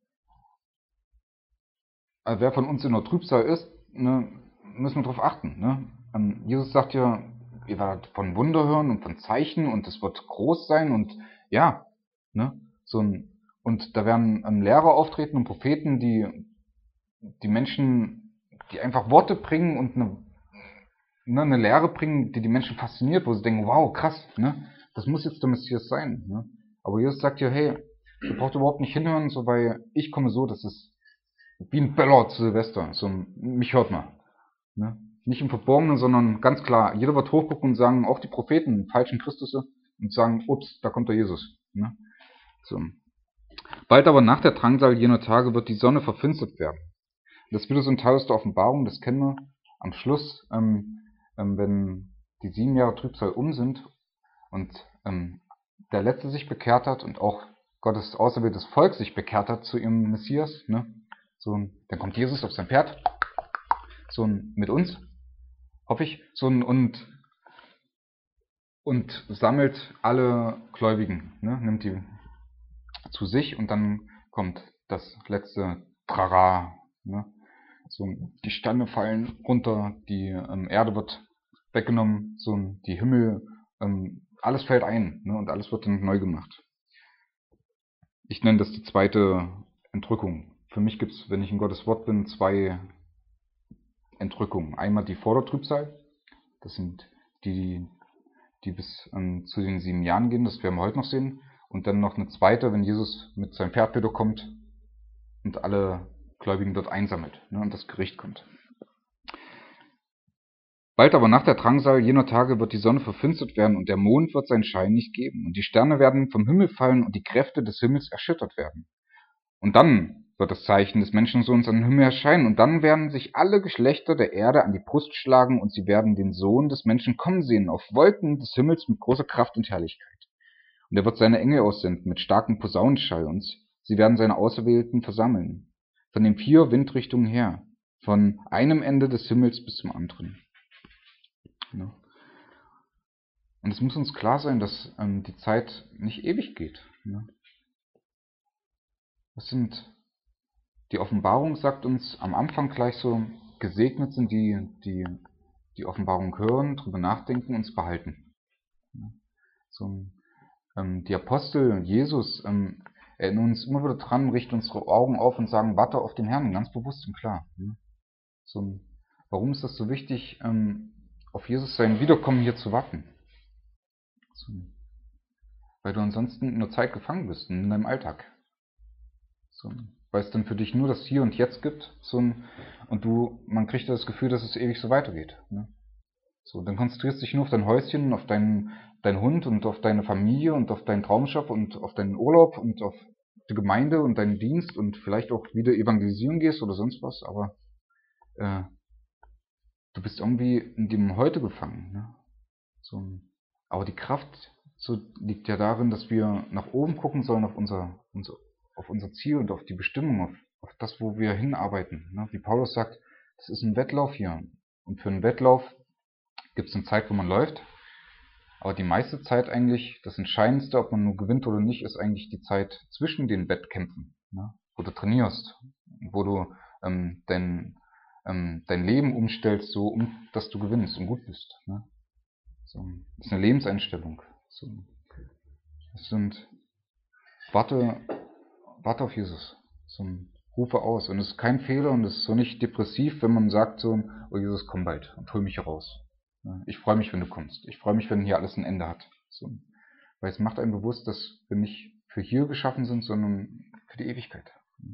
also wer von uns in der Trübsal ist, ne, müssen wir darauf achten. Ne? Ähm, Jesus sagt hier, ihr werdet von Wunder hören und von Zeichen und es wird groß sein und ja, ne, so ein, und da werden ähm, Lehrer auftreten und Propheten, die die Menschen, die einfach Worte bringen und eine, ne, eine Lehre bringen, die die Menschen fasziniert, wo sie denken, wow, krass, ne, das muss jetzt der Messias sein. Ne? Aber Jesus sagt ja, hey, ihr braucht überhaupt nicht hinhören, so, weil ich komme so, dass es wie ein Böller zu Silvester. So, mich hört man. Ne? Nicht im Verborgenen, sondern ganz klar. Jeder wird hochgucken und sagen, auch die Propheten, falschen Christusse, und sagen, ups, da kommt der Jesus. Ne? So. Bald aber nach der Drangsal jener Tage wird die Sonne verfinstert werden. Das ist wieder so ein Teil aus der Offenbarung, das kennen wir. Am Schluss, ähm, ähm, wenn die sieben Jahre Trübsal um sind und ähm, der Letzte sich bekehrt hat und auch Gottes auserwähltes Volk sich bekehrt hat zu ihrem Messias, ne? So, dann kommt Jesus auf sein Pferd, so mit uns, hoffe ich, so und und sammelt alle Gläubigen, ne? Nimmt die zu sich und dann kommt das letzte Trara, ne? So, die Sterne fallen runter, die ähm, Erde wird weggenommen, so die Himmel, ähm, alles fällt ein, ne? Und alles wird dann neu gemacht. Ich nenne das die zweite Entrückung. Für mich gibt es, wenn ich in Gottes Wort bin, zwei Entrückungen. Einmal die vor der Trübsal, das sind die, die bis ähm, zu den sieben Jahren gehen, das werden wir heute noch sehen. Und dann noch eine zweite, wenn Jesus mit seinem Pferd wieder kommt und alle Gläubigen dort einsammelt, ne, und das Gericht kommt. Bald aber nach der Drangsal jener Tage wird die Sonne verfinstert werden und der Mond wird seinen Schein nicht geben und die Sterne werden vom Himmel fallen und die Kräfte des Himmels erschüttert werden. Und dann wird das Zeichen des Menschensohns am Himmel erscheinen und dann werden sich alle Geschlechter der Erde an die Brust schlagen und sie werden den Sohn des Menschen kommen sehen auf Wolken des Himmels mit großer Kraft und Herrlichkeit. Und er wird seine Engel aussenden mit starkem Posaunenschall und sie werden seine Auserwählten versammeln, von den vier Windrichtungen her, von einem Ende des Himmels bis zum anderen. Ja. Und es muss uns klar sein, dass ähm, die Zeit nicht ewig geht. Ja. Das sind, die Offenbarung sagt uns am Anfang gleich so, gesegnet sind die, die die Offenbarung hören, drüber nachdenken und es behalten. Ja. So, ähm, die Apostel, Jesus, ähm, erinnern uns immer wieder dran, richten unsere Augen auf und sagen, warte auf den Herrn, ganz bewusst und klar. Ja. So, warum ist das so wichtig, ähm, auf Jesus sein Wiederkommen hier zu warten? So, weil du ansonsten in der Zeit gefangen bist, in deinem Alltag. So, weil es dann für dich nur das Hier und Jetzt gibt, so, und du, man kriegt das Gefühl, dass es ewig so weitergeht. Ne? So, dann konzentrierst du dich nur auf dein Häuschen, auf deinen, deinen Hund und auf deine Familie und auf deinen Traumjob und auf deinen Urlaub und auf die Gemeinde und deinen Dienst und vielleicht auch wieder evangelisieren gehst oder sonst was, aber äh, du bist irgendwie in dem Heute gefangen. Ne? So, aber die Kraft so liegt ja darin, dass wir nach oben gucken sollen auf unser, unser, auf unser Ziel und auf die Bestimmung, auf, auf das, wo wir hinarbeiten. Ne? Wie Paulus sagt, das ist ein Wettlauf hier. Und für einen Wettlauf gibt es eine Zeit, wo man läuft. Aber die meiste Zeit eigentlich, das Entscheidendste, ob man nur gewinnt oder nicht, ist eigentlich die Zeit zwischen den Wettkämpfen, ne? Wo du trainierst, wo du ähm, dein, ähm, dein Leben umstellst, so um, dass du gewinnst und gut bist. Ne? So, das ist eine Lebenseinstellung. So, das sind, warte, warte auf Jesus. So, rufe aus. Und es ist kein Fehler und es ist so nicht depressiv, wenn man sagt so, oh Jesus, komm bald und hol mich hier raus. Ich freue mich, wenn du kommst. Ich freue mich, wenn hier alles ein Ende hat. So, weil es macht einem bewusst, dass wir nicht für hier geschaffen sind, sondern für die Ewigkeit.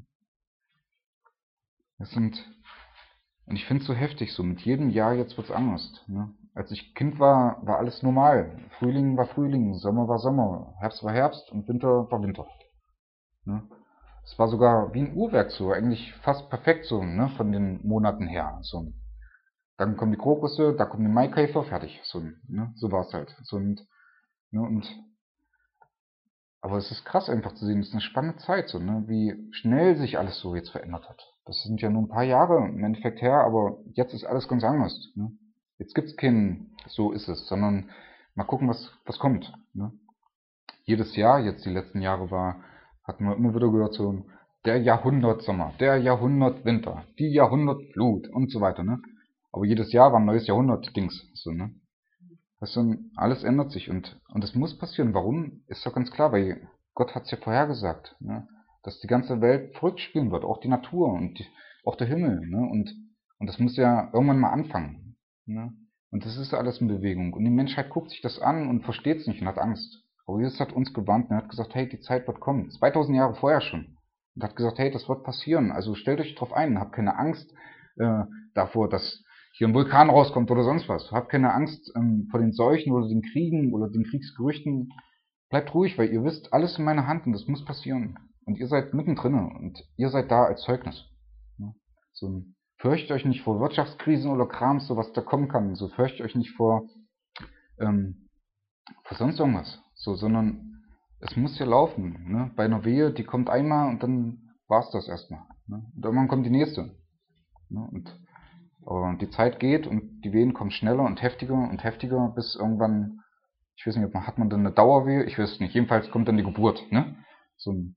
Das sind, und ich finde es so heftig, so mit jedem Jahr jetzt wird's anders. Ne? Als ich Kind war, war alles normal. Frühling war Frühling, Sommer war Sommer, Herbst war Herbst und Winter war Winter. Ne? Es war sogar wie ein Uhrwerk so, eigentlich fast perfekt so, ne, von den Monaten her. So. Dann kommen die Krokusse, da kommen die Maikäfer, fertig. So, ne? So war es halt. So, und, ne, und, aber es ist krass einfach zu sehen, es ist eine spannende Zeit, so, ne? Wie schnell sich alles so jetzt verändert hat. Das sind ja nur ein paar Jahre im Endeffekt her, aber jetzt ist alles ganz anders. Ne? Jetzt gibt's keinen, so ist es, sondern mal gucken, was, was kommt. Ne? Jedes Jahr, jetzt die letzten Jahre war, hatten wir immer wieder gehört, so der Jahrhundertsommer, der Jahrhundertwinter, die Jahrhundertflut und so weiter. Ne? Aber jedes Jahr war ein neues Jahrhundert-Dings. So, ne? Das dann, alles ändert sich und und es muss passieren. Warum? Ist doch ganz klar, weil Gott hat es ja vorhergesagt, ne? Dass die ganze Welt verrückt spielen wird, auch die Natur und die, auch der Himmel. Ne? Und, und das muss ja irgendwann mal anfangen. Ne? Und das ist alles in Bewegung. Und die Menschheit guckt sich das an und versteht es nicht und hat Angst. Aber Jesus hat uns gewarnt und hat gesagt, hey, die Zeit wird kommen. zweitausend Jahre vorher schon. und hat gesagt, hey, das wird passieren. Also stellt euch drauf ein, habt keine Angst äh, davor, dass hier ein Vulkan rauskommt oder sonst was. Habt keine Angst ähm, vor den Seuchen oder den Kriegen oder den Kriegsgerüchten. Bleibt ruhig, weil ihr wisst, alles in meiner Hand und das muss passieren. Und ihr seid mittendrin und ihr seid da als Zeugnis. Ja, so, fürchtet euch nicht vor Wirtschaftskrisen oder Krams, so was da kommen kann. So fürchtet euch nicht vor, ähm, vor sonst irgendwas. So, sondern es muss ja laufen. Ne? Bei einer Wehe, die kommt einmal und dann war's das erstmal. Ne? Und irgendwann kommt die nächste. Ne? Und aber die Zeit geht und die Wehen kommen schneller und heftiger und heftiger, bis irgendwann, ich weiß nicht, ob man, hat man dann eine Dauerwehe? Ich weiß es nicht. Jedenfalls kommt dann die Geburt, ne? So ein,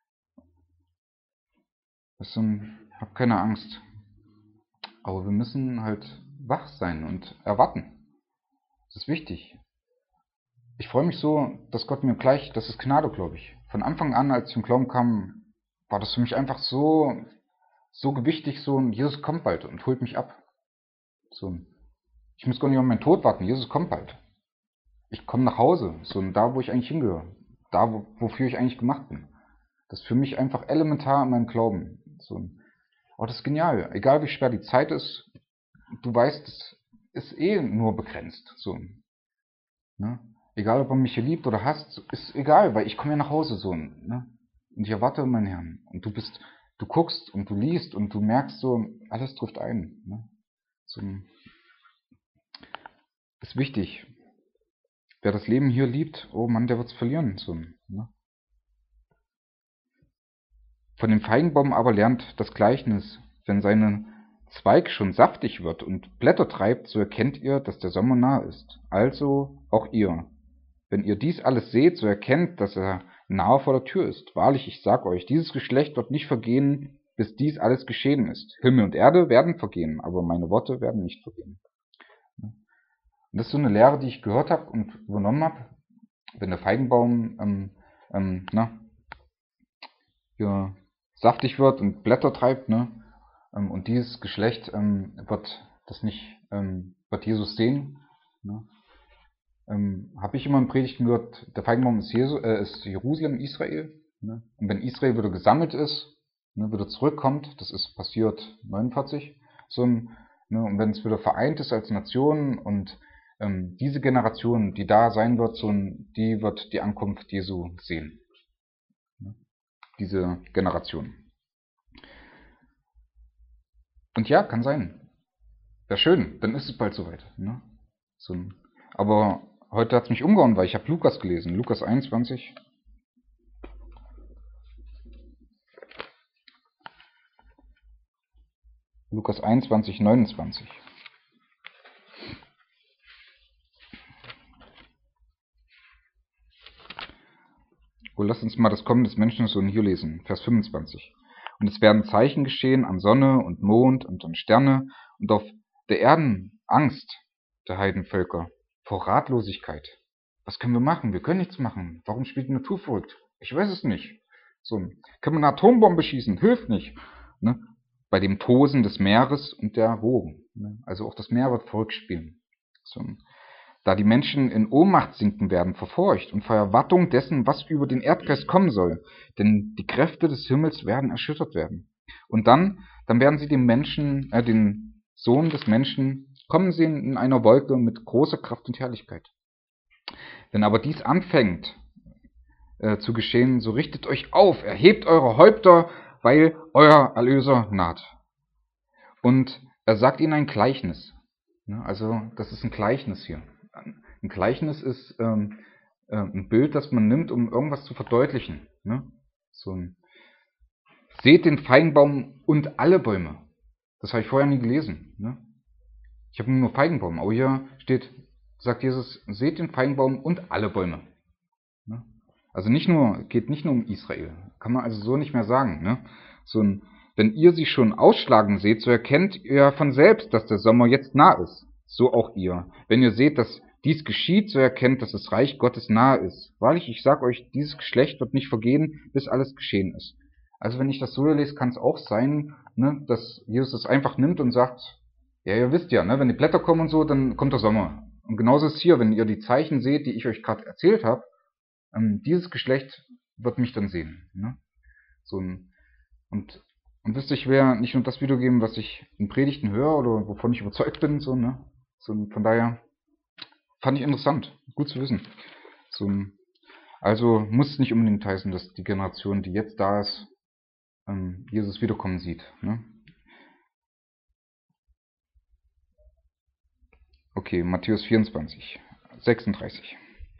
so ein, hab keine Angst. Aber wir müssen halt wach sein und erwarten. Das ist wichtig. Ich freue mich so, dass Gott mir gleich, das ist Gnade, glaube ich. Von Anfang an, als ich zum Glauben kam, war das für mich einfach so, so gewichtig, so ein Jesus kommt bald und holt mich ab. So, ich muss gar nicht auf meinen Tod warten, Jesus kommt bald. Ich komme nach Hause, so da, wo ich eigentlich hingehöre. Da, wo, wofür ich eigentlich gemacht bin. Das ist für mich einfach elementar in meinem Glauben. So, aber das ist genial. Egal wie schwer die Zeit ist, du weißt, es ist eh nur begrenzt. So, ne? Egal, ob man mich hier liebt oder hasst, ist egal, weil ich komme ja nach Hause so. Ne? Und ich erwarte meinen Herrn. Und du bist, du guckst und du liest und du merkst so, alles trifft ein. Ne? So, ist wichtig. Wer das Leben hier liebt, oh Mann, der wird's verlieren. So, ne? Von dem Feigenbaum aber lernt das Gleichnis, wenn sein Zweig schon saftig wird und Blätter treibt, so erkennt ihr, dass der Sommer nahe ist. Also auch ihr. Wenn ihr dies alles seht, so erkennt, dass er nahe vor der Tür ist. Wahrlich, ich sag euch, dieses Geschlecht wird nicht vergehen, bis dies alles geschehen ist. Himmel und Erde werden vergehen, aber meine Worte werden nicht vergehen. Und das ist so eine Lehre, die ich gehört habe und übernommen habe. Wenn der Feigenbaum ähm, ähm, na, hier saftig wird und Blätter treibt, ne, ähm, und dieses Geschlecht ähm, wird das nicht, ähm, wird Jesus sehen, ne, ähm, habe ich immer in Predigten gehört, der Feigenbaum ist, Jesu, äh, ist Jerusalem, Israel, ne, und wenn Israel wieder gesammelt ist, ne, wieder zurückkommt, das ist passiert neunundvierzig, so ein, ne, und wenn es wieder vereint ist als Nation und ähm, diese Generation, die da sein wird, so ein, die wird die Ankunft Jesu sehen. Ne, diese Generation. Und ja, kann sein. Wäre schön, dann ist es bald soweit. Ne? So, aber heute hat es mich umgehauen, weil ich habe Lukas gelesen. Lukas einundzwanzig. Lukas einundzwanzig, neunundzwanzig. Oh, lass uns mal das Kommen des Menschensohn hier lesen. Vers fünfundzwanzig. Und es werden Zeichen geschehen an Sonne und Mond und an Sterne und auf der Erden Angst der Heidenvölker vor Ratlosigkeit. Was können wir machen? Wir können nichts machen. Warum spielt die Natur verrückt? Ich weiß es nicht. So, können wir eine Atombombe schießen? Hilft nicht. Ne? Bei dem Tosen des Meeres und der Wogen. Ne? Also auch das Meer wird verrückt spielen. So, da die Menschen in Ohnmacht sinken werden, verforcht und vor Erwartung dessen, was über den Erdkreis kommen soll. Denn die Kräfte des Himmels werden erschüttert werden. Und dann, dann werden sie den Menschen, äh, den Sohn des Menschen kommen sehen in einer Wolke mit großer Kraft und Herrlichkeit. Wenn aber dies anfängt äh, zu geschehen, so richtet euch auf, erhebt eure Häupter, weil euer Erlöser naht. Und er sagt ihnen ein Gleichnis. Ja, also das ist ein Gleichnis hier. Ein Gleichnis ist ähm, äh, ein Bild, das man nimmt, um irgendwas zu verdeutlichen. Ne? So ein, seht den Feigenbaum und alle Bäume. Das habe ich vorher nie gelesen. Ne? Ich habe nur Feigenbaum. Aber hier steht, sagt Jesus, seht den Feigenbaum und alle Bäume. Ne? Also nicht nur, geht nicht nur um Israel. Kann man also so nicht mehr sagen. Ne? So ein, wenn ihr sie schon ausschlagen seht, so erkennt ihr von selbst, dass der Sommer jetzt nah ist. So auch ihr. Wenn ihr seht, dass dies geschieht, so erkennt, dass das Reich Gottes nahe ist. Wahrlich, ich sage euch, dieses Geschlecht wird nicht vergehen, bis alles geschehen ist. Also wenn ich das so lese, kann es auch sein, ne, dass Jesus es einfach nimmt und sagt, ja, ihr wisst ja, ne, wenn die Blätter kommen und so, dann kommt der Sommer. Und genauso ist es hier, wenn ihr die Zeichen seht, die ich euch gerade erzählt habe, ähm, dieses Geschlecht wird mich dann sehen. Ne? So ein, Und, und wisst ihr, ich werde nicht nur das wiedergeben, was ich in Predigten höre oder wovon ich überzeugt bin, so, ne? So, von daher fand ich interessant, gut zu wissen. So, also muss es nicht unbedingt heißen, dass die Generation, die jetzt da ist, ähm, Jesus wiederkommen sieht, ne? Okay, Matthäus vierundzwanzig, sechsunddreißig.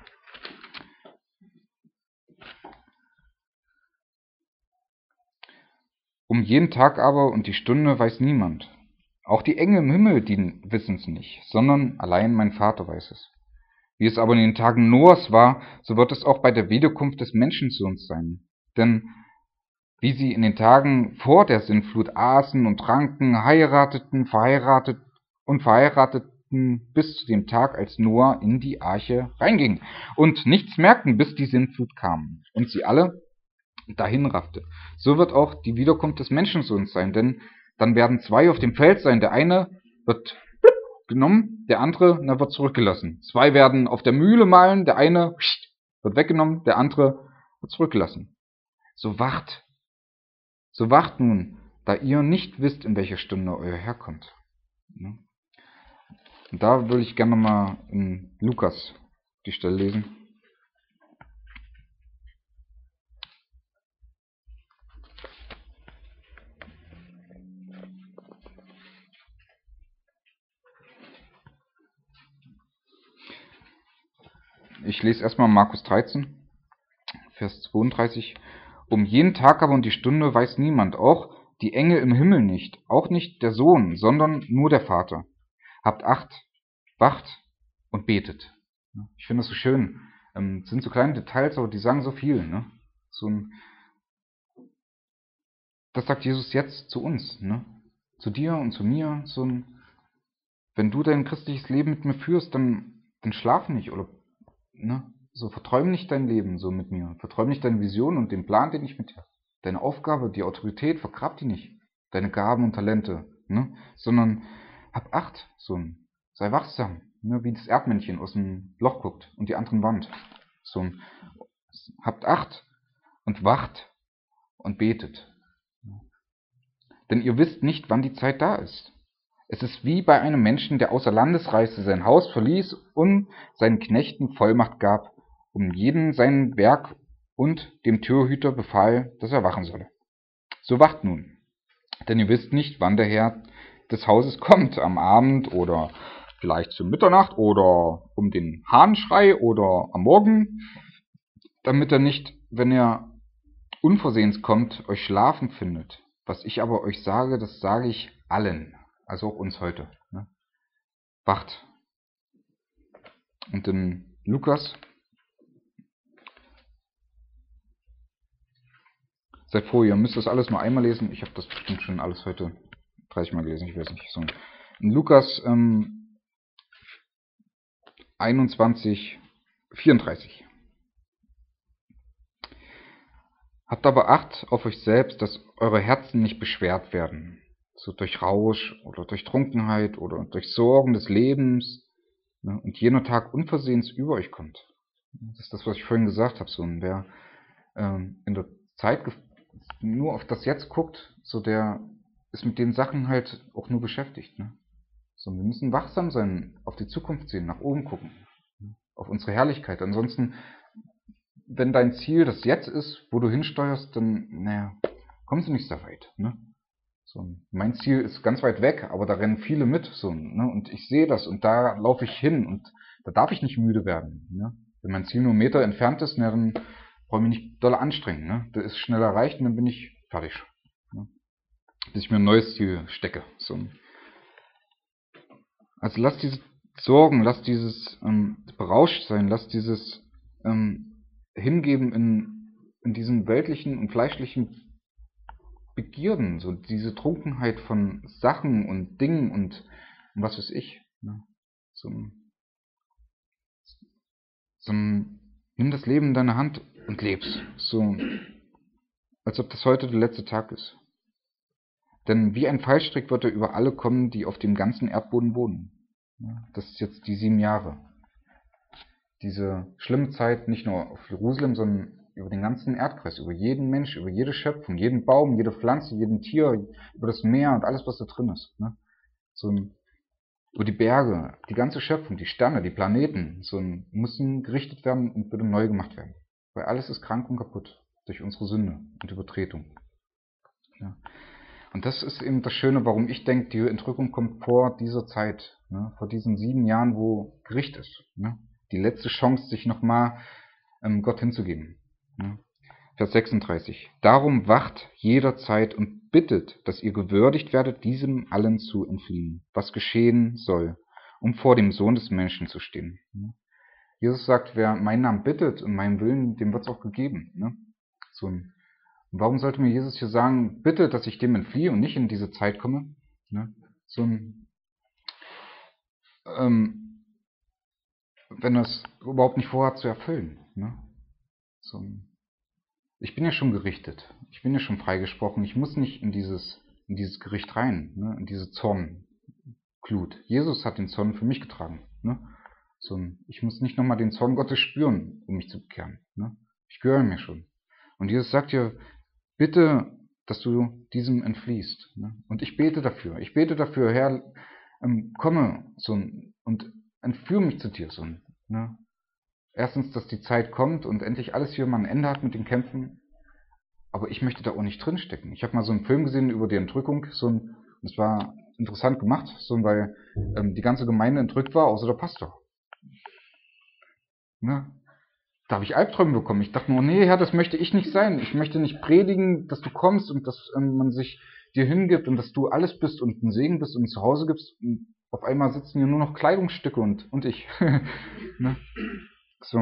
Um jeden Tag aber und die Stunde weiß niemand. Auch die Engel im Himmel, die wissen's nicht, sondern allein mein Vater weiß es. Wie es aber in den Tagen Noahs war, so wird es auch bei der Wiederkunft des Menschensohns sein. Denn wie sie in den Tagen vor der Sintflut aßen und tranken, heirateten, verheiratet und verheirateten bis zu dem Tag, als Noah in die Arche reinging und nichts merkten, bis die Sintflut kam und sie alle dahin raffte. So wird auch die Wiederkunft des Menschensohns sein, denn dann werden zwei auf dem Feld sein. Der eine wird genommen, der andere na, wird zurückgelassen. Zwei werden auf der Mühle mahlen, der eine wird weggenommen, der andere wird zurückgelassen. So wacht, so wacht nun, da ihr nicht wisst, in welcher Stunde euer Herr kommt. Und da will ich gerne mal in Lukas die Stelle lesen. Ich lese erstmal Markus dreizehn, Vers zweiunddreißig. Um jeden Tag aber und die Stunde weiß niemand, auch die Engel im Himmel nicht, auch nicht der Sohn, sondern nur der Vater. Habt Acht, wacht und betet. Ich finde das so schön. Ähm, sind so kleine Details, aber die sagen so viel. Ne? So ein, das sagt Jesus jetzt zu uns, ne? Zu dir und zu mir. So ein, wenn du dein christliches Leben mit mir führst, dann, dann schlaf nicht oder ne? So, verträum nicht dein Leben so mit mir. Verträum nicht deine Vision und den Plan, den ich mit dir habe. Deine Aufgabe, die Autorität, vergrab die nicht. Deine Gaben und Talente, ne? Sondern hab Acht, so, sei wachsam, ne? Wie das Erdmännchen aus dem Loch guckt und die anderen Wand. So, habt Acht und wacht und betet. Denn ihr wisst nicht, wann die Zeit da ist. Es ist wie bei einem Menschen, der außer Landes reiste, sein Haus verließ und seinen Knechten Vollmacht gab, um jeden sein Werk und dem Türhüter befahl, dass er wachen solle. So wacht nun, denn ihr wisst nicht, wann der Herr des Hauses kommt, am Abend oder vielleicht zur Mitternacht oder um den Hahnschrei oder am Morgen, damit er nicht, wenn er unversehens kommt, euch schlafen findet. Was ich aber euch sage, das sage ich allen, also auch uns heute. Ne? Wacht. Und in Lukas, seid froh, ihr müsst das alles nur einmal lesen. Ich habe das bestimmt schon alles heute dreißig Mal gelesen, ich weiß nicht. So. In Lukas ähm, einundzwanzig, vierunddreißig. Habt aber Acht auf euch selbst, dass eure Herzen nicht beschwert werden, so durch Rausch oder durch Trunkenheit oder durch Sorgen des Lebens, ne, und jener Tag unversehens über euch kommt. Das ist das, was ich vorhin gesagt habe. So, wer ähm, in der Zeit nur auf das Jetzt guckt, so der ist mit den Sachen halt auch nur beschäftigt. Ne? So, wir müssen wachsam sein, auf die Zukunft sehen, nach oben gucken, ne? Auf unsere Herrlichkeit. Ansonsten, wenn dein Ziel das Jetzt ist, wo du hinsteuerst, dann, naja, kommst du nicht so weit. Ne? So, mein Ziel ist ganz weit weg, aber da rennen viele mit. So, ne? Und ich sehe das und da laufe ich hin und da darf ich nicht müde werden. Ne? Wenn mein Ziel nur einen Meter entfernt ist, na, dann brauche ich mich nicht doll anstrengen. Ne? Das ist schnell erreicht und dann bin ich fertig. Ne? Bis ich mir ein neues Ziel stecke. So. Also lass diese Sorgen, lass dieses ähm, berauscht sein, lass dieses ähm, Hingeben in, in diesen weltlichen und fleischlichen Begierden, so diese Trunkenheit von Sachen und Dingen und, und was weiß ich. Ne? So, so, nimm das Leben in deine Hand und leb's. So, als ob das heute der letzte Tag ist. Denn wie ein Fallstrick wird er über alle kommen, die auf dem ganzen Erdboden wohnen. Das ist jetzt die sieben Jahre. Diese schlimme Zeit nicht nur auf Jerusalem, sondern über den ganzen Erdkreis, über jeden Mensch, über jede Schöpfung, jeden Baum, jede Pflanze, jeden Tier, über das Meer und alles, was da drin ist. Ne? So ein, über die Berge, die ganze Schöpfung, die Sterne, die Planeten, so ein, müssen gerichtet werden und wieder neu gemacht werden. Weil alles ist krank und kaputt durch unsere Sünde und Übertretung. Ja. Und das ist eben das Schöne, warum ich denke, die Entrückung kommt vor dieser Zeit, ne? Vor diesen sieben Jahren, wo Gericht ist. Ne? Die letzte Chance, sich nochmal ähm, Gott hinzugeben. Ne? Vers sechsunddreißig. Darum wacht jederzeit und bittet, dass ihr gewürdigt werdet, diesem allen zu entfliehen, was geschehen soll, um vor dem Sohn des Menschen zu stehen. Ne? Jesus sagt, wer meinen Namen bittet und meinen Willen, dem wird es auch gegeben. Ne? So ein Warum sollte mir Jesus hier sagen, bitte, dass ich dem entfliehe und nicht in diese Zeit komme? Ne? So ein, ähm, wenn er es überhaupt nicht vorhat zu erfüllen. Ne? So ein, ich bin ja schon gerichtet, ich bin ja schon freigesprochen, ich muss nicht in dieses, in dieses Gericht rein, ne? In diese Zornglut. Jesus hat den Zorn für mich getragen. Ne? So ein, ich muss nicht nochmal den Zorn Gottes spüren, um mich zu bekehren. Ne? Ich gehöre mir schon. Und Jesus sagt ja, bitte, dass du diesem entfliehst. Ne? Und ich bete dafür. Ich bete dafür, Herr, ähm, komme so, und entführe mich zu dir. So, ne? Erstens, dass die Zeit kommt und endlich alles hier mal ein Ende hat mit den Kämpfen. Aber ich möchte da auch nicht drinstecken. Ich habe mal so einen Film gesehen über die Entrückung. So ein, das war interessant gemacht, so, weil ähm, die ganze Gemeinde entrückt war, außer der Pastor. Ne? Da habe ich Albträume bekommen. Ich dachte nur, nee, Herr, das möchte ich nicht sein. Ich möchte nicht predigen, dass du kommst und dass ähm, man sich dir hingibt und dass du alles bist und ein Segen bist und zu Hause gibst. Und auf einmal sitzen hier nur noch Kleidungsstücke und, und ich. Ne? So,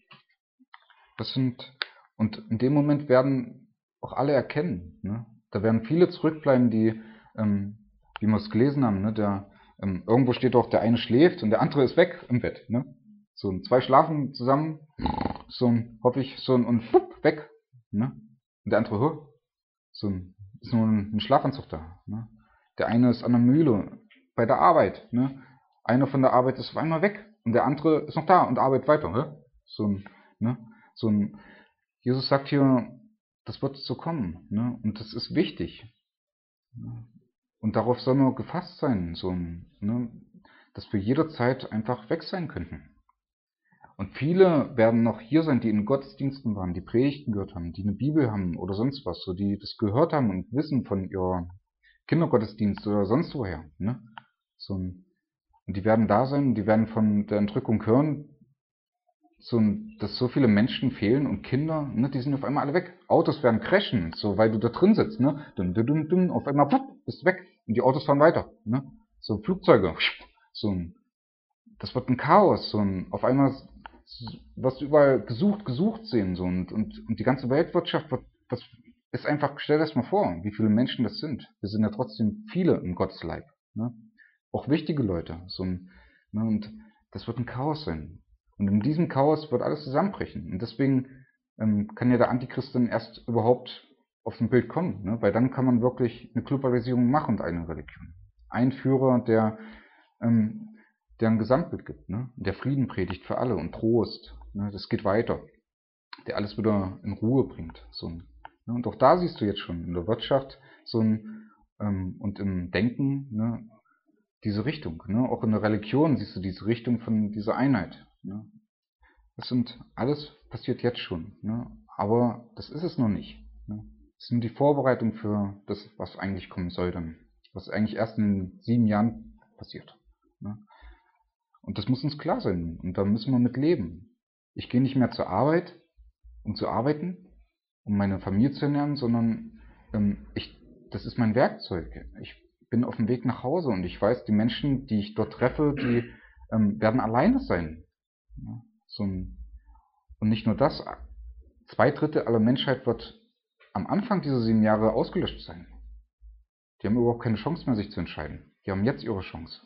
das sind, und in dem Moment werden auch alle erkennen. Ne? Da werden viele zurückbleiben, die, ähm, wie wir es gelesen haben, ne? Der, ähm, irgendwo steht doch, der eine schläft und der andere ist weg im Bett. Ne? So, zwei schlafen zusammen, so ein, hoffe ich, so ein, und fupp, weg. Ne? Und der andere, huh, so ein, ist nur ein, ein Schlafanzug da. Ne? Der eine ist an der Mühle, bei der Arbeit. Ne? Einer von der Arbeit ist auf einmal weg und der andere ist noch da und arbeitet weiter. Ne? So ein, ne? So ein, Jesus sagt hier, das wird so kommen. Ne? Und das ist wichtig. Ne? Und darauf sollen wir gefasst sein, so ein, ne? Dass wir jederzeit einfach weg sein könnten. Und viele werden noch hier sein, die in Gottesdiensten waren, die Predigten gehört haben, die eine Bibel haben oder sonst was, so die das gehört haben und wissen von ihrer Kindergottesdienst oder sonst woher. Ne? So ein, und die werden da sein und die werden von der Entrückung hören, so ein, dass so viele Menschen fehlen und Kinder, ne, die sind auf einmal alle weg. Autos werden crashen, so weil du da drin sitzt, ne? Dum, dum, dum, dum, auf einmal pup, bist du weg und die Autos fahren weiter. Ne? So Flugzeuge, so ein, das wird ein Chaos, so ein, auf einmal was du überall gesucht, gesucht sehen, so, und, und, und die ganze Weltwirtschaft wird, das ist einfach, stell dir das mal vor, wie viele Menschen das sind. Wir sind ja trotzdem viele im Gottesleib, ne? Auch wichtige Leute, so ein, ne? Und das wird ein Chaos sein. Und in diesem Chaos wird alles zusammenbrechen. Und deswegen ähm, kann ja der Antichrist dann erst überhaupt auf ein Bild kommen, ne? Weil dann kann man wirklich eine Globalisierung machen und eine Religion. Ein Führer, der ähm, der ein Gesamtbild gibt, ne? Der Frieden predigt für alle und Trost, ne? Das geht weiter, der alles wieder in Ruhe bringt. So, ne? Und auch da siehst du jetzt schon in der Wirtschaft so ein, ähm, und im Denken, ne? Diese Richtung. Ne? Auch in der Religion siehst du diese Richtung von dieser Einheit. Ne? Das sind alles passiert jetzt schon, ne? Aber das ist es noch nicht. Ne? Das ist nur die Vorbereitung für das, was eigentlich kommen soll dann, was eigentlich erst in sieben Jahren passiert. Ne? Und das muss uns klar sein. Und da müssen wir mit leben. Ich gehe nicht mehr zur Arbeit, um zu arbeiten, um meine Familie zu ernähren, sondern ähm, ich, das ist mein Werkzeug. Ich bin auf dem Weg nach Hause und ich weiß, die Menschen, die ich dort treffe, die ähm, werden alleine sein. Ja, so ein, und nicht nur das, zwei Drittel aller Menschheit wird am Anfang dieser sieben Jahre ausgelöscht sein. Die haben überhaupt keine Chance mehr, sich zu entscheiden. Die haben jetzt ihre Chance.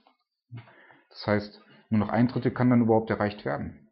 Das heißt, nur noch ein Drittel kann dann überhaupt erreicht werden.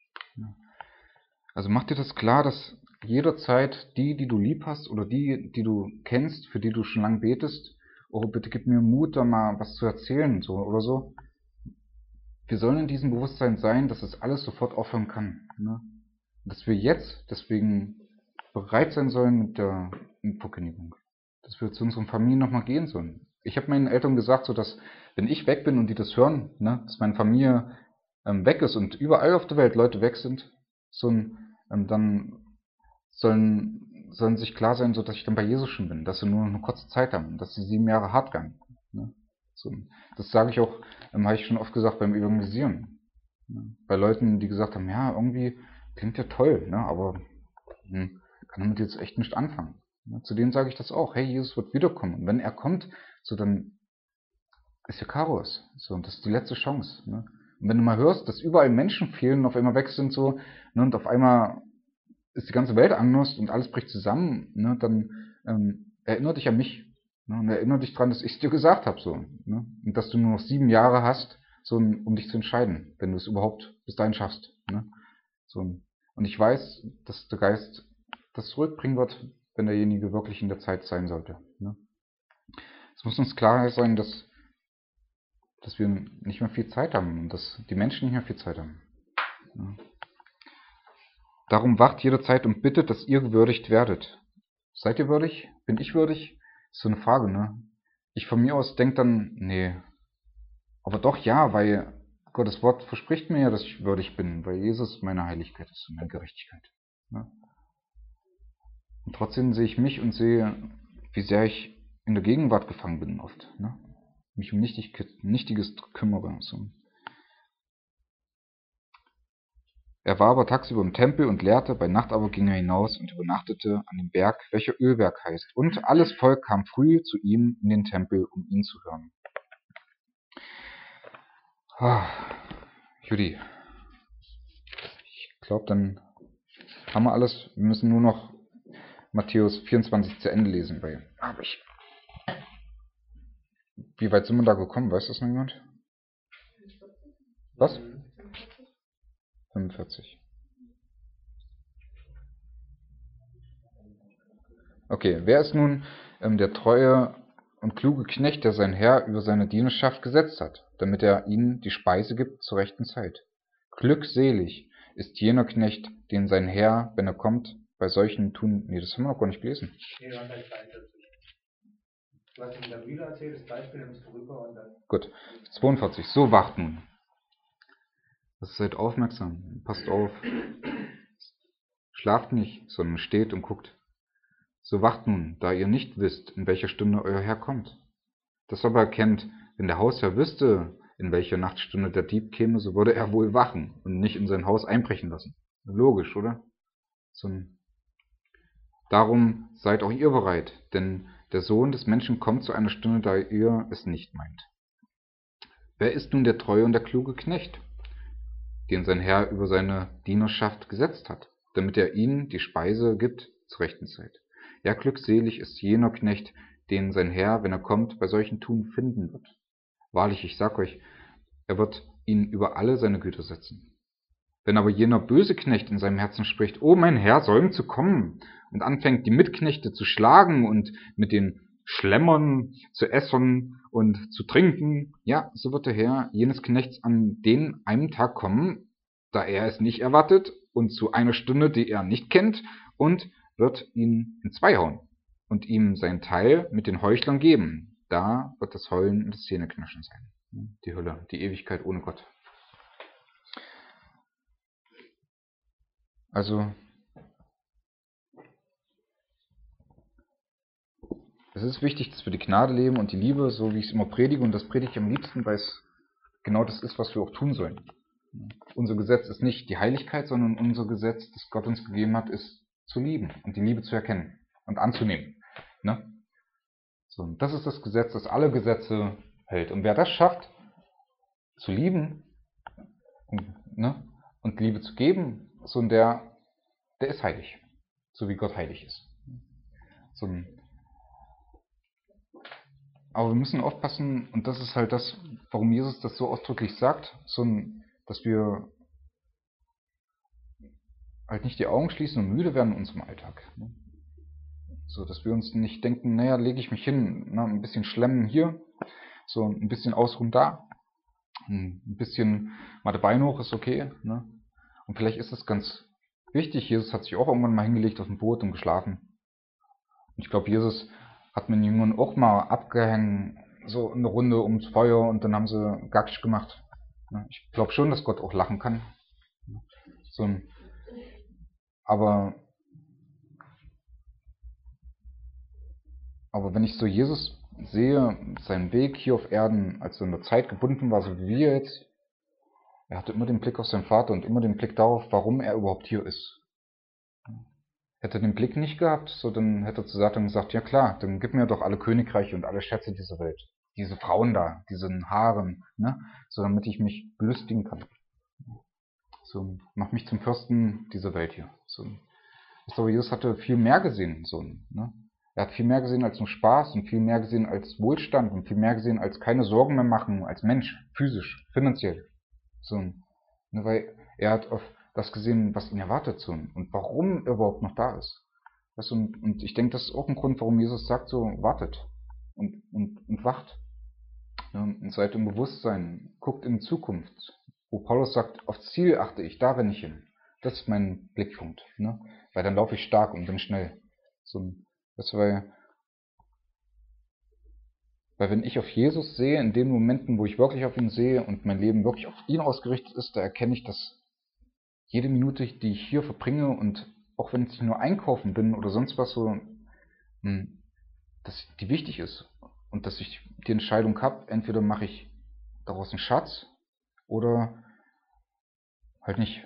Also mach dir das klar, dass jederzeit die, die du lieb hast oder die, die du kennst, für die du schon lange betest, oh, bitte gib mir Mut, da mal was zu erzählen, so oder so. Wir sollen in diesem Bewusstsein sein, dass es alles sofort aufhören kann. Ne? Dass wir jetzt deswegen bereit sein sollen mit der Verkündigung. Dass wir zu unseren Familien nochmal gehen sollen. Ich habe meinen Eltern gesagt, so dass, wenn ich weg bin und die das hören, ne, dass meine Familie ähm, weg ist und überall auf der Welt Leute weg sind, so ein, ähm, dann sollen, sollen sich klar sein, so dass ich dann bei Jesus schon bin, dass sie nur eine kurze Zeit haben, dass sie sieben Jahre hart gehen. Ne? So, das sage ich auch, ähm, habe ich schon oft gesagt beim Evangelisieren. Ne? Bei Leuten, die gesagt haben, ja, irgendwie klingt ja toll, ne, aber hm, kann damit jetzt echt nicht anfangen. Ne? Zu denen sage ich das auch, hey, Jesus wird wiederkommen. Und wenn er kommt, so dann ist ja Chaos. So, und das ist die letzte Chance. Ne? Und wenn du mal hörst, dass überall Menschen fehlen, auf einmal weg sind so, ne, und auf einmal ist die ganze Welt anders und alles bricht zusammen, ne, dann ähm, erinnere dich an mich. Ne, und erinnere dich daran, dass ich es dir gesagt habe. So, ne, und dass du nur noch sieben Jahre hast, so, um dich zu entscheiden, wenn du es überhaupt bis dahin schaffst. Ne? So, und ich weiß, dass der Geist das zurückbringen wird, wenn derjenige wirklich in der Zeit sein sollte. Ne? Es muss uns klar sein, dass, dass wir nicht mehr viel Zeit haben und dass die Menschen nicht mehr viel Zeit haben. Ne? Darum wacht jederzeit und bittet, dass ihr gewürdigt werdet. Seid ihr würdig? Bin ich würdig? Ist so eine Frage, ne? Ich von mir aus denke dann, nee. Aber doch ja, weil Gottes Wort verspricht mir ja, dass ich würdig bin, weil Jesus meine Heiligkeit ist und meine Gerechtigkeit. Ne? Und trotzdem sehe ich mich und sehe, wie sehr ich in der Gegenwart gefangen bin oft. Ne? Mich um Nichtig Nichtiges kümmere. So. Er war aber tagsüber im Tempel und lehrte, bei Nacht aber ging er hinaus und übernachtete an dem Berg, welcher Ölberg heißt. Und alles Volk kam früh zu ihm in den Tempel, um ihn zu hören. Ah, Judy, ich glaube, dann haben wir alles. Wir müssen nur noch Matthäus vierundzwanzig zu Ende lesen. Weil, aber ich, wie weit sind wir da gekommen? Weiß das noch jemand? Was? fünfundvierzig. Okay, wer ist nun ähm, der treue und kluge Knecht, der sein Herr über seine Dienerschaft gesetzt hat, damit er ihnen die Speise gibt zur rechten Zeit? Glückselig ist jener Knecht, den sein Herr, wenn er kommt, bei solchen tun... Nee, das haben wir noch gar nicht gelesen. Nee, wir haben gleich dreiundvierzig. Du hast in der Mühle erzählt, das Beispiel, dann bist du rüber und dann... Gut, zweiundvierzig. So wacht nun. Also seid aufmerksam, passt auf. Schlaft nicht, sondern steht und guckt. So wacht nun, da ihr nicht wisst, in welcher Stunde euer Herr kommt. Das aber erkennt, wenn der Hausherr wüsste, in welcher Nachtstunde der Dieb käme, so würde er wohl wachen und nicht in sein Haus einbrechen lassen. Logisch, oder? So, darum seid auch ihr bereit, denn der Sohn des Menschen kommt zu einer Stunde, da ihr es nicht meint. Wer ist nun der treue und der kluge Knecht, den sein Herr über seine Dienerschaft gesetzt hat, damit er ihnen die Speise gibt zur rechten Zeit? Ja, glückselig ist jener Knecht, den sein Herr, wenn er kommt, bei solchen Tun finden wird. Wahrlich, ich sag euch, er wird ihn über alle seine Güter setzen. Wenn aber jener böse Knecht in seinem Herzen spricht, oh, mein Herr säumt zu kommen, und anfängt, die Mitknechte zu schlagen und mit den Schlemmern zu essen und zu trinken, ja, so wird der Herr jenes Knechts an den einen Tag kommen, da er es nicht erwartet, und zu einer Stunde, die er nicht kennt, und wird ihn in zwei hauen und ihm sein Teil mit den Heuchlern geben. Da wird das Heulen und das Zähneknirschen sein. Die Hölle, die Ewigkeit ohne Gott. Also, es ist wichtig, dass wir die Gnade leben und die Liebe, so wie ich es immer predige, und das predige ich am liebsten, weil es genau das ist, was wir auch tun sollen. Unser Gesetz ist nicht die Heiligkeit, sondern unser Gesetz, das Gott uns gegeben hat, ist zu lieben und die Liebe zu erkennen und anzunehmen. Ne? So, und das ist das Gesetz, das alle Gesetze hält. Und wer das schafft, zu lieben und, ne, und Liebe zu geben, so der, der ist heilig, so wie Gott heilig ist. So, aber wir müssen aufpassen, und das ist halt das, warum Jesus das so ausdrücklich sagt, so, dass wir halt nicht die Augen schließen und müde werden in unserem Alltag. Ne? So, dass wir uns nicht denken, naja, lege ich mich hin, na, ein bisschen schlemmen hier, so ein bisschen ausruhen da, ein bisschen mal der Bein hoch ist okay, ne? Und vielleicht ist es ganz wichtig. Jesus hat sich auch irgendwann mal hingelegt auf dem Boot und geschlafen. Und ich glaube, Jesus hat mit den Jüngern auch mal abgehängt, so eine Runde ums Feuer und dann haben sie Gatsch gemacht. Ich glaube schon, dass Gott auch lachen kann. So ein, aber, aber wenn ich so Jesus sehe, seinen Weg hier auf Erden, als er in der Zeit gebunden war, so wie wir jetzt, er hatte immer den Blick auf seinen Vater und immer den Blick darauf, warum er überhaupt hier ist. Hätte er den Blick nicht gehabt, so dann hätte er zu Satan gesagt, ja klar, dann gib mir doch alle Königreiche und alle Schätze dieser Welt. Diese Frauen da, diesen Haaren, ne? So damit ich mich belustigen kann. So, mach mich zum Fürsten dieser Welt hier. So. Aber Jesus hatte viel mehr gesehen. So, ne? Er hat viel mehr gesehen als nur Spaß und viel mehr gesehen als Wohlstand und viel mehr gesehen als keine Sorgen mehr machen als Mensch, physisch, finanziell. So, ne? Weil er hat auf das gesehen, was ihn erwartet so, und warum er überhaupt noch da ist. Weißt du, und, und ich denke, das ist auch ein Grund, warum Jesus sagt so, wartet und, und, und wacht. Ja, und seid im Bewusstsein, guckt in die Zukunft. Wo Paulus sagt, aufs Ziel achte ich, da renne ich hin. Das ist mein Blickpunkt. Ne? Weil dann laufe ich stark und bin schnell. So, das weil, weil wenn ich auf Jesus sehe, in den Momenten, wo ich wirklich auf ihn sehe und mein Leben wirklich auf ihn ausgerichtet ist, da erkenne ich, dass jede Minute, die ich hier verbringe und auch wenn ich nur einkaufen bin oder sonst was so, dass die wichtig ist und dass ich die Entscheidung habe, entweder mache ich daraus einen Schatz oder halt nicht.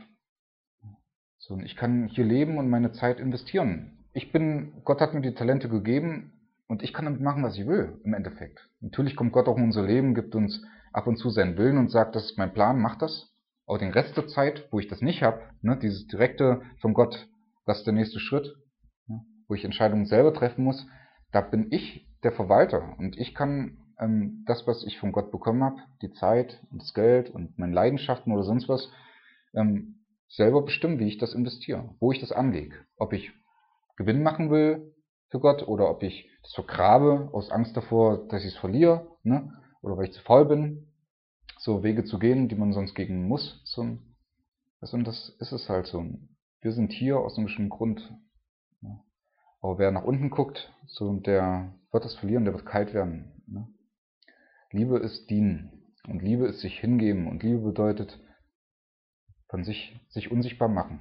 So, ich kann hier leben und meine Zeit investieren. Ich bin, Gott hat mir die Talente gegeben und ich kann damit machen, was ich will, im Endeffekt. Natürlich kommt Gott auch in unser Leben, gibt uns ab und zu seinen Willen und sagt, das ist mein Plan, mach das. Aber den Rest der Zeit, wo ich das nicht habe, ne, dieses direkte von Gott, das ist der nächste Schritt, ne, wo ich Entscheidungen selber treffen muss, da bin ich der Verwalter und ich kann ähm, das, was ich von Gott bekommen habe, die Zeit und das Geld und meine Leidenschaften oder sonst was, ähm, selber bestimmen, wie ich das investiere, wo ich das anlege. Ob ich Gewinn machen will für Gott oder ob ich das vergrabe aus Angst davor, dass ich es verliere, ne? Oder weil ich zu faul bin, so Wege zu gehen, die man sonst gehen muss. So, und das ist es halt so. Wir sind hier aus einem bestimmten Grund. Ne? Aber wer nach unten guckt, so, der wird das verlieren, der wird kalt werden. Ne? Liebe ist dienen und Liebe ist sich hingeben und Liebe bedeutet von sich, sich unsichtbar machen,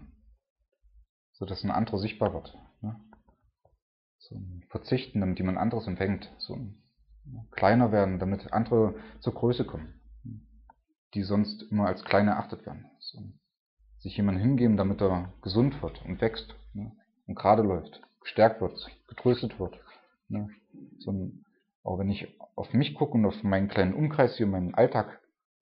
so dass ein anderer sichtbar wird. Ne? So ein Verzichten, damit jemand anderes empfängt. So ein kleiner werden, damit andere zur Größe kommen, die sonst immer als klein erachtet werden. So sich jemand hingeben, damit er gesund wird und wächst, ne? Und gerade läuft, gestärkt wird, getröstet wird. Ne? So ein, aber wenn ich auf mich gucke und auf meinen kleinen Umkreis hier, meinen Alltag,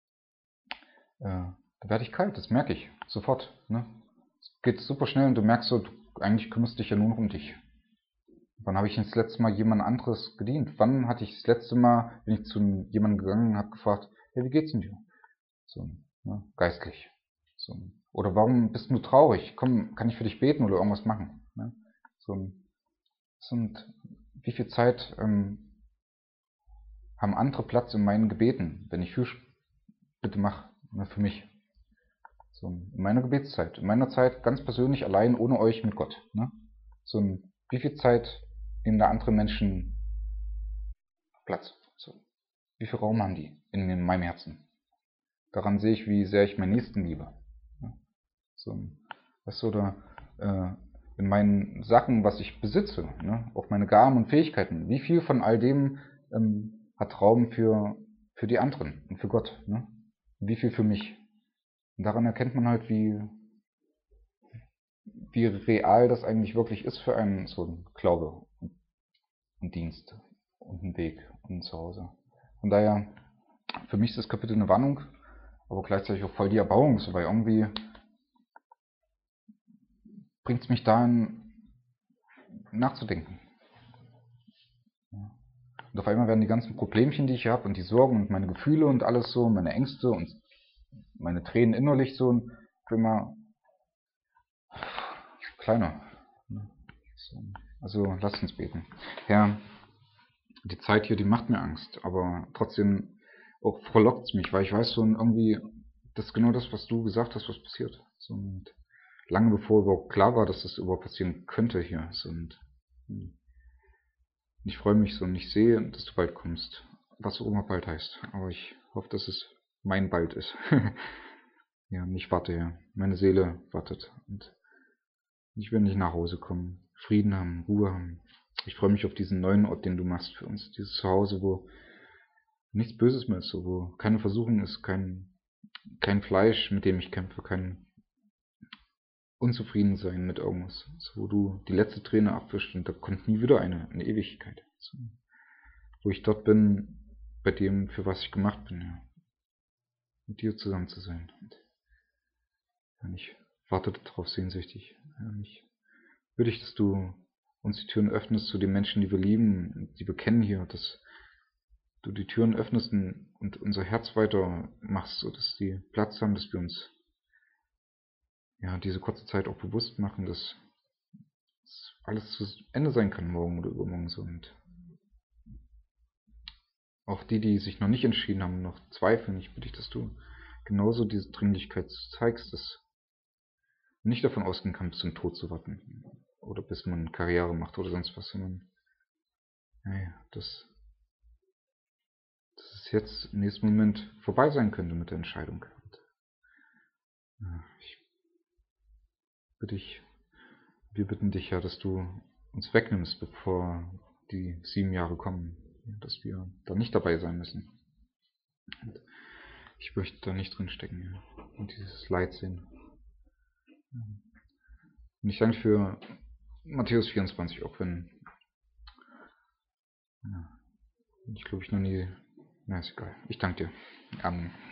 äh, da werde ich kalt, das merke ich sofort. Ne? Es geht super schnell und du merkst so, du eigentlich kümmerst dich ja nur noch um dich. Wann habe ich das letzte Mal jemand anderes gedient? Wann hatte ich das letzte Mal, bin ich zu jemandem gegangen und habe gefragt, hey, wie geht's denn dir? So, ne, geistlich. So, oder warum bist du traurig? Komm, kann ich für dich beten oder irgendwas machen? Ne? So, und wie viel Zeit ähm, haben andere Platz in meinen Gebeten, wenn ich Fürsch bitte mach, ne, für mich? So, in meiner Gebetszeit, in meiner Zeit ganz persönlich allein, ohne euch, mit Gott. Ne? So, wie viel Zeit nehmen da andere Menschen Platz? So, wie viel Raum haben die in meinem Herzen? Daran sehe ich, wie sehr ich meinen Nächsten liebe. Ja, so, weißt du, oder äh, in meinen Sachen, was ich besitze, ne? Auch meine Gaben und Fähigkeiten. Wie viel von all dem ähm, hat Raum für, für die anderen und für Gott? Ne? Wie viel für mich? Und daran erkennt man halt, wie, wie real das eigentlich wirklich ist für einen, so ein Glaube und ein Dienst und ein Weg und ein Zuhause. Von daher, für mich ist das Kapitel eine Warnung, aber gleichzeitig auch voll die Erbauung, so, weil irgendwie bringt es mich dahin, nachzudenken. Und auf einmal werden die ganzen Problemchen, die ich habe und die Sorgen und meine Gefühle und alles so, meine Ängste und meine Tränen innerlich so, immer kleiner. Also lasst uns beten. Herr, die Zeit hier, die macht mir Angst, aber trotzdem auch frohlockt es mich, weil ich weiß so irgendwie, das ist genau das, was du gesagt hast, was passiert. So, und lange bevor überhaupt klar war, dass das überhaupt passieren könnte hier. So, und ich freue mich so und ich sehe, dass du bald kommst. Was auch immer bald heißt. Aber ich hoffe, dass es mein bald ist. Ja, und ich warte ja. Meine Seele wartet. Und ich will nicht nach Hause kommen. Frieden haben, Ruhe haben. Ich freue mich auf diesen neuen Ort, den du machst für uns. Dieses Zuhause, wo nichts Böses mehr ist, so, wo keine Versuchung ist, kein, kein Fleisch, mit dem ich kämpfe, kein Unzufriedensein mit irgendwas. So, wo du die letzte Träne abwischst und da kommt nie wieder eine, eine Ewigkeit. So, wo ich dort bin, bei dem, für was ich gemacht bin, ja. Mit dir zusammen zu sein. Und ja, ich warte darauf sehnsüchtig. Ja, ich bitte dich, dass du uns die Türen öffnest zu den Menschen, die wir lieben, die wir kennen hier, dass du die Türen öffnest und unser Herz weiter machst, sodass die Platz haben, dass wir uns ja diese kurze Zeit auch bewusst machen, dass alles zu Ende sein kann, morgen oder übermorgen so. Und auch die, die sich noch nicht entschieden haben, noch zweifeln, ich bitte dich, dass du genauso diese Dringlichkeit zeigst, dass man nicht davon ausgehen kann, bis zum Tod zu warten oder bis man Karriere macht oder sonst was, sondern naja, dass, dass es jetzt im nächsten Moment vorbei sein könnte mit der Entscheidung. Und, ja, ich bitte dich, wir bitten dich ja, dass du uns wegnimmst, bevor die sieben Jahre kommen, dass wir da nicht dabei sein müssen. Und ich möchte da nicht drin stecken, ja, und dieses Leid sehen. Und ich danke für Matthäus vierundzwanzig, auch wenn ja, ich glaube ich noch nie, na ist egal. Ich danke dir. Amen.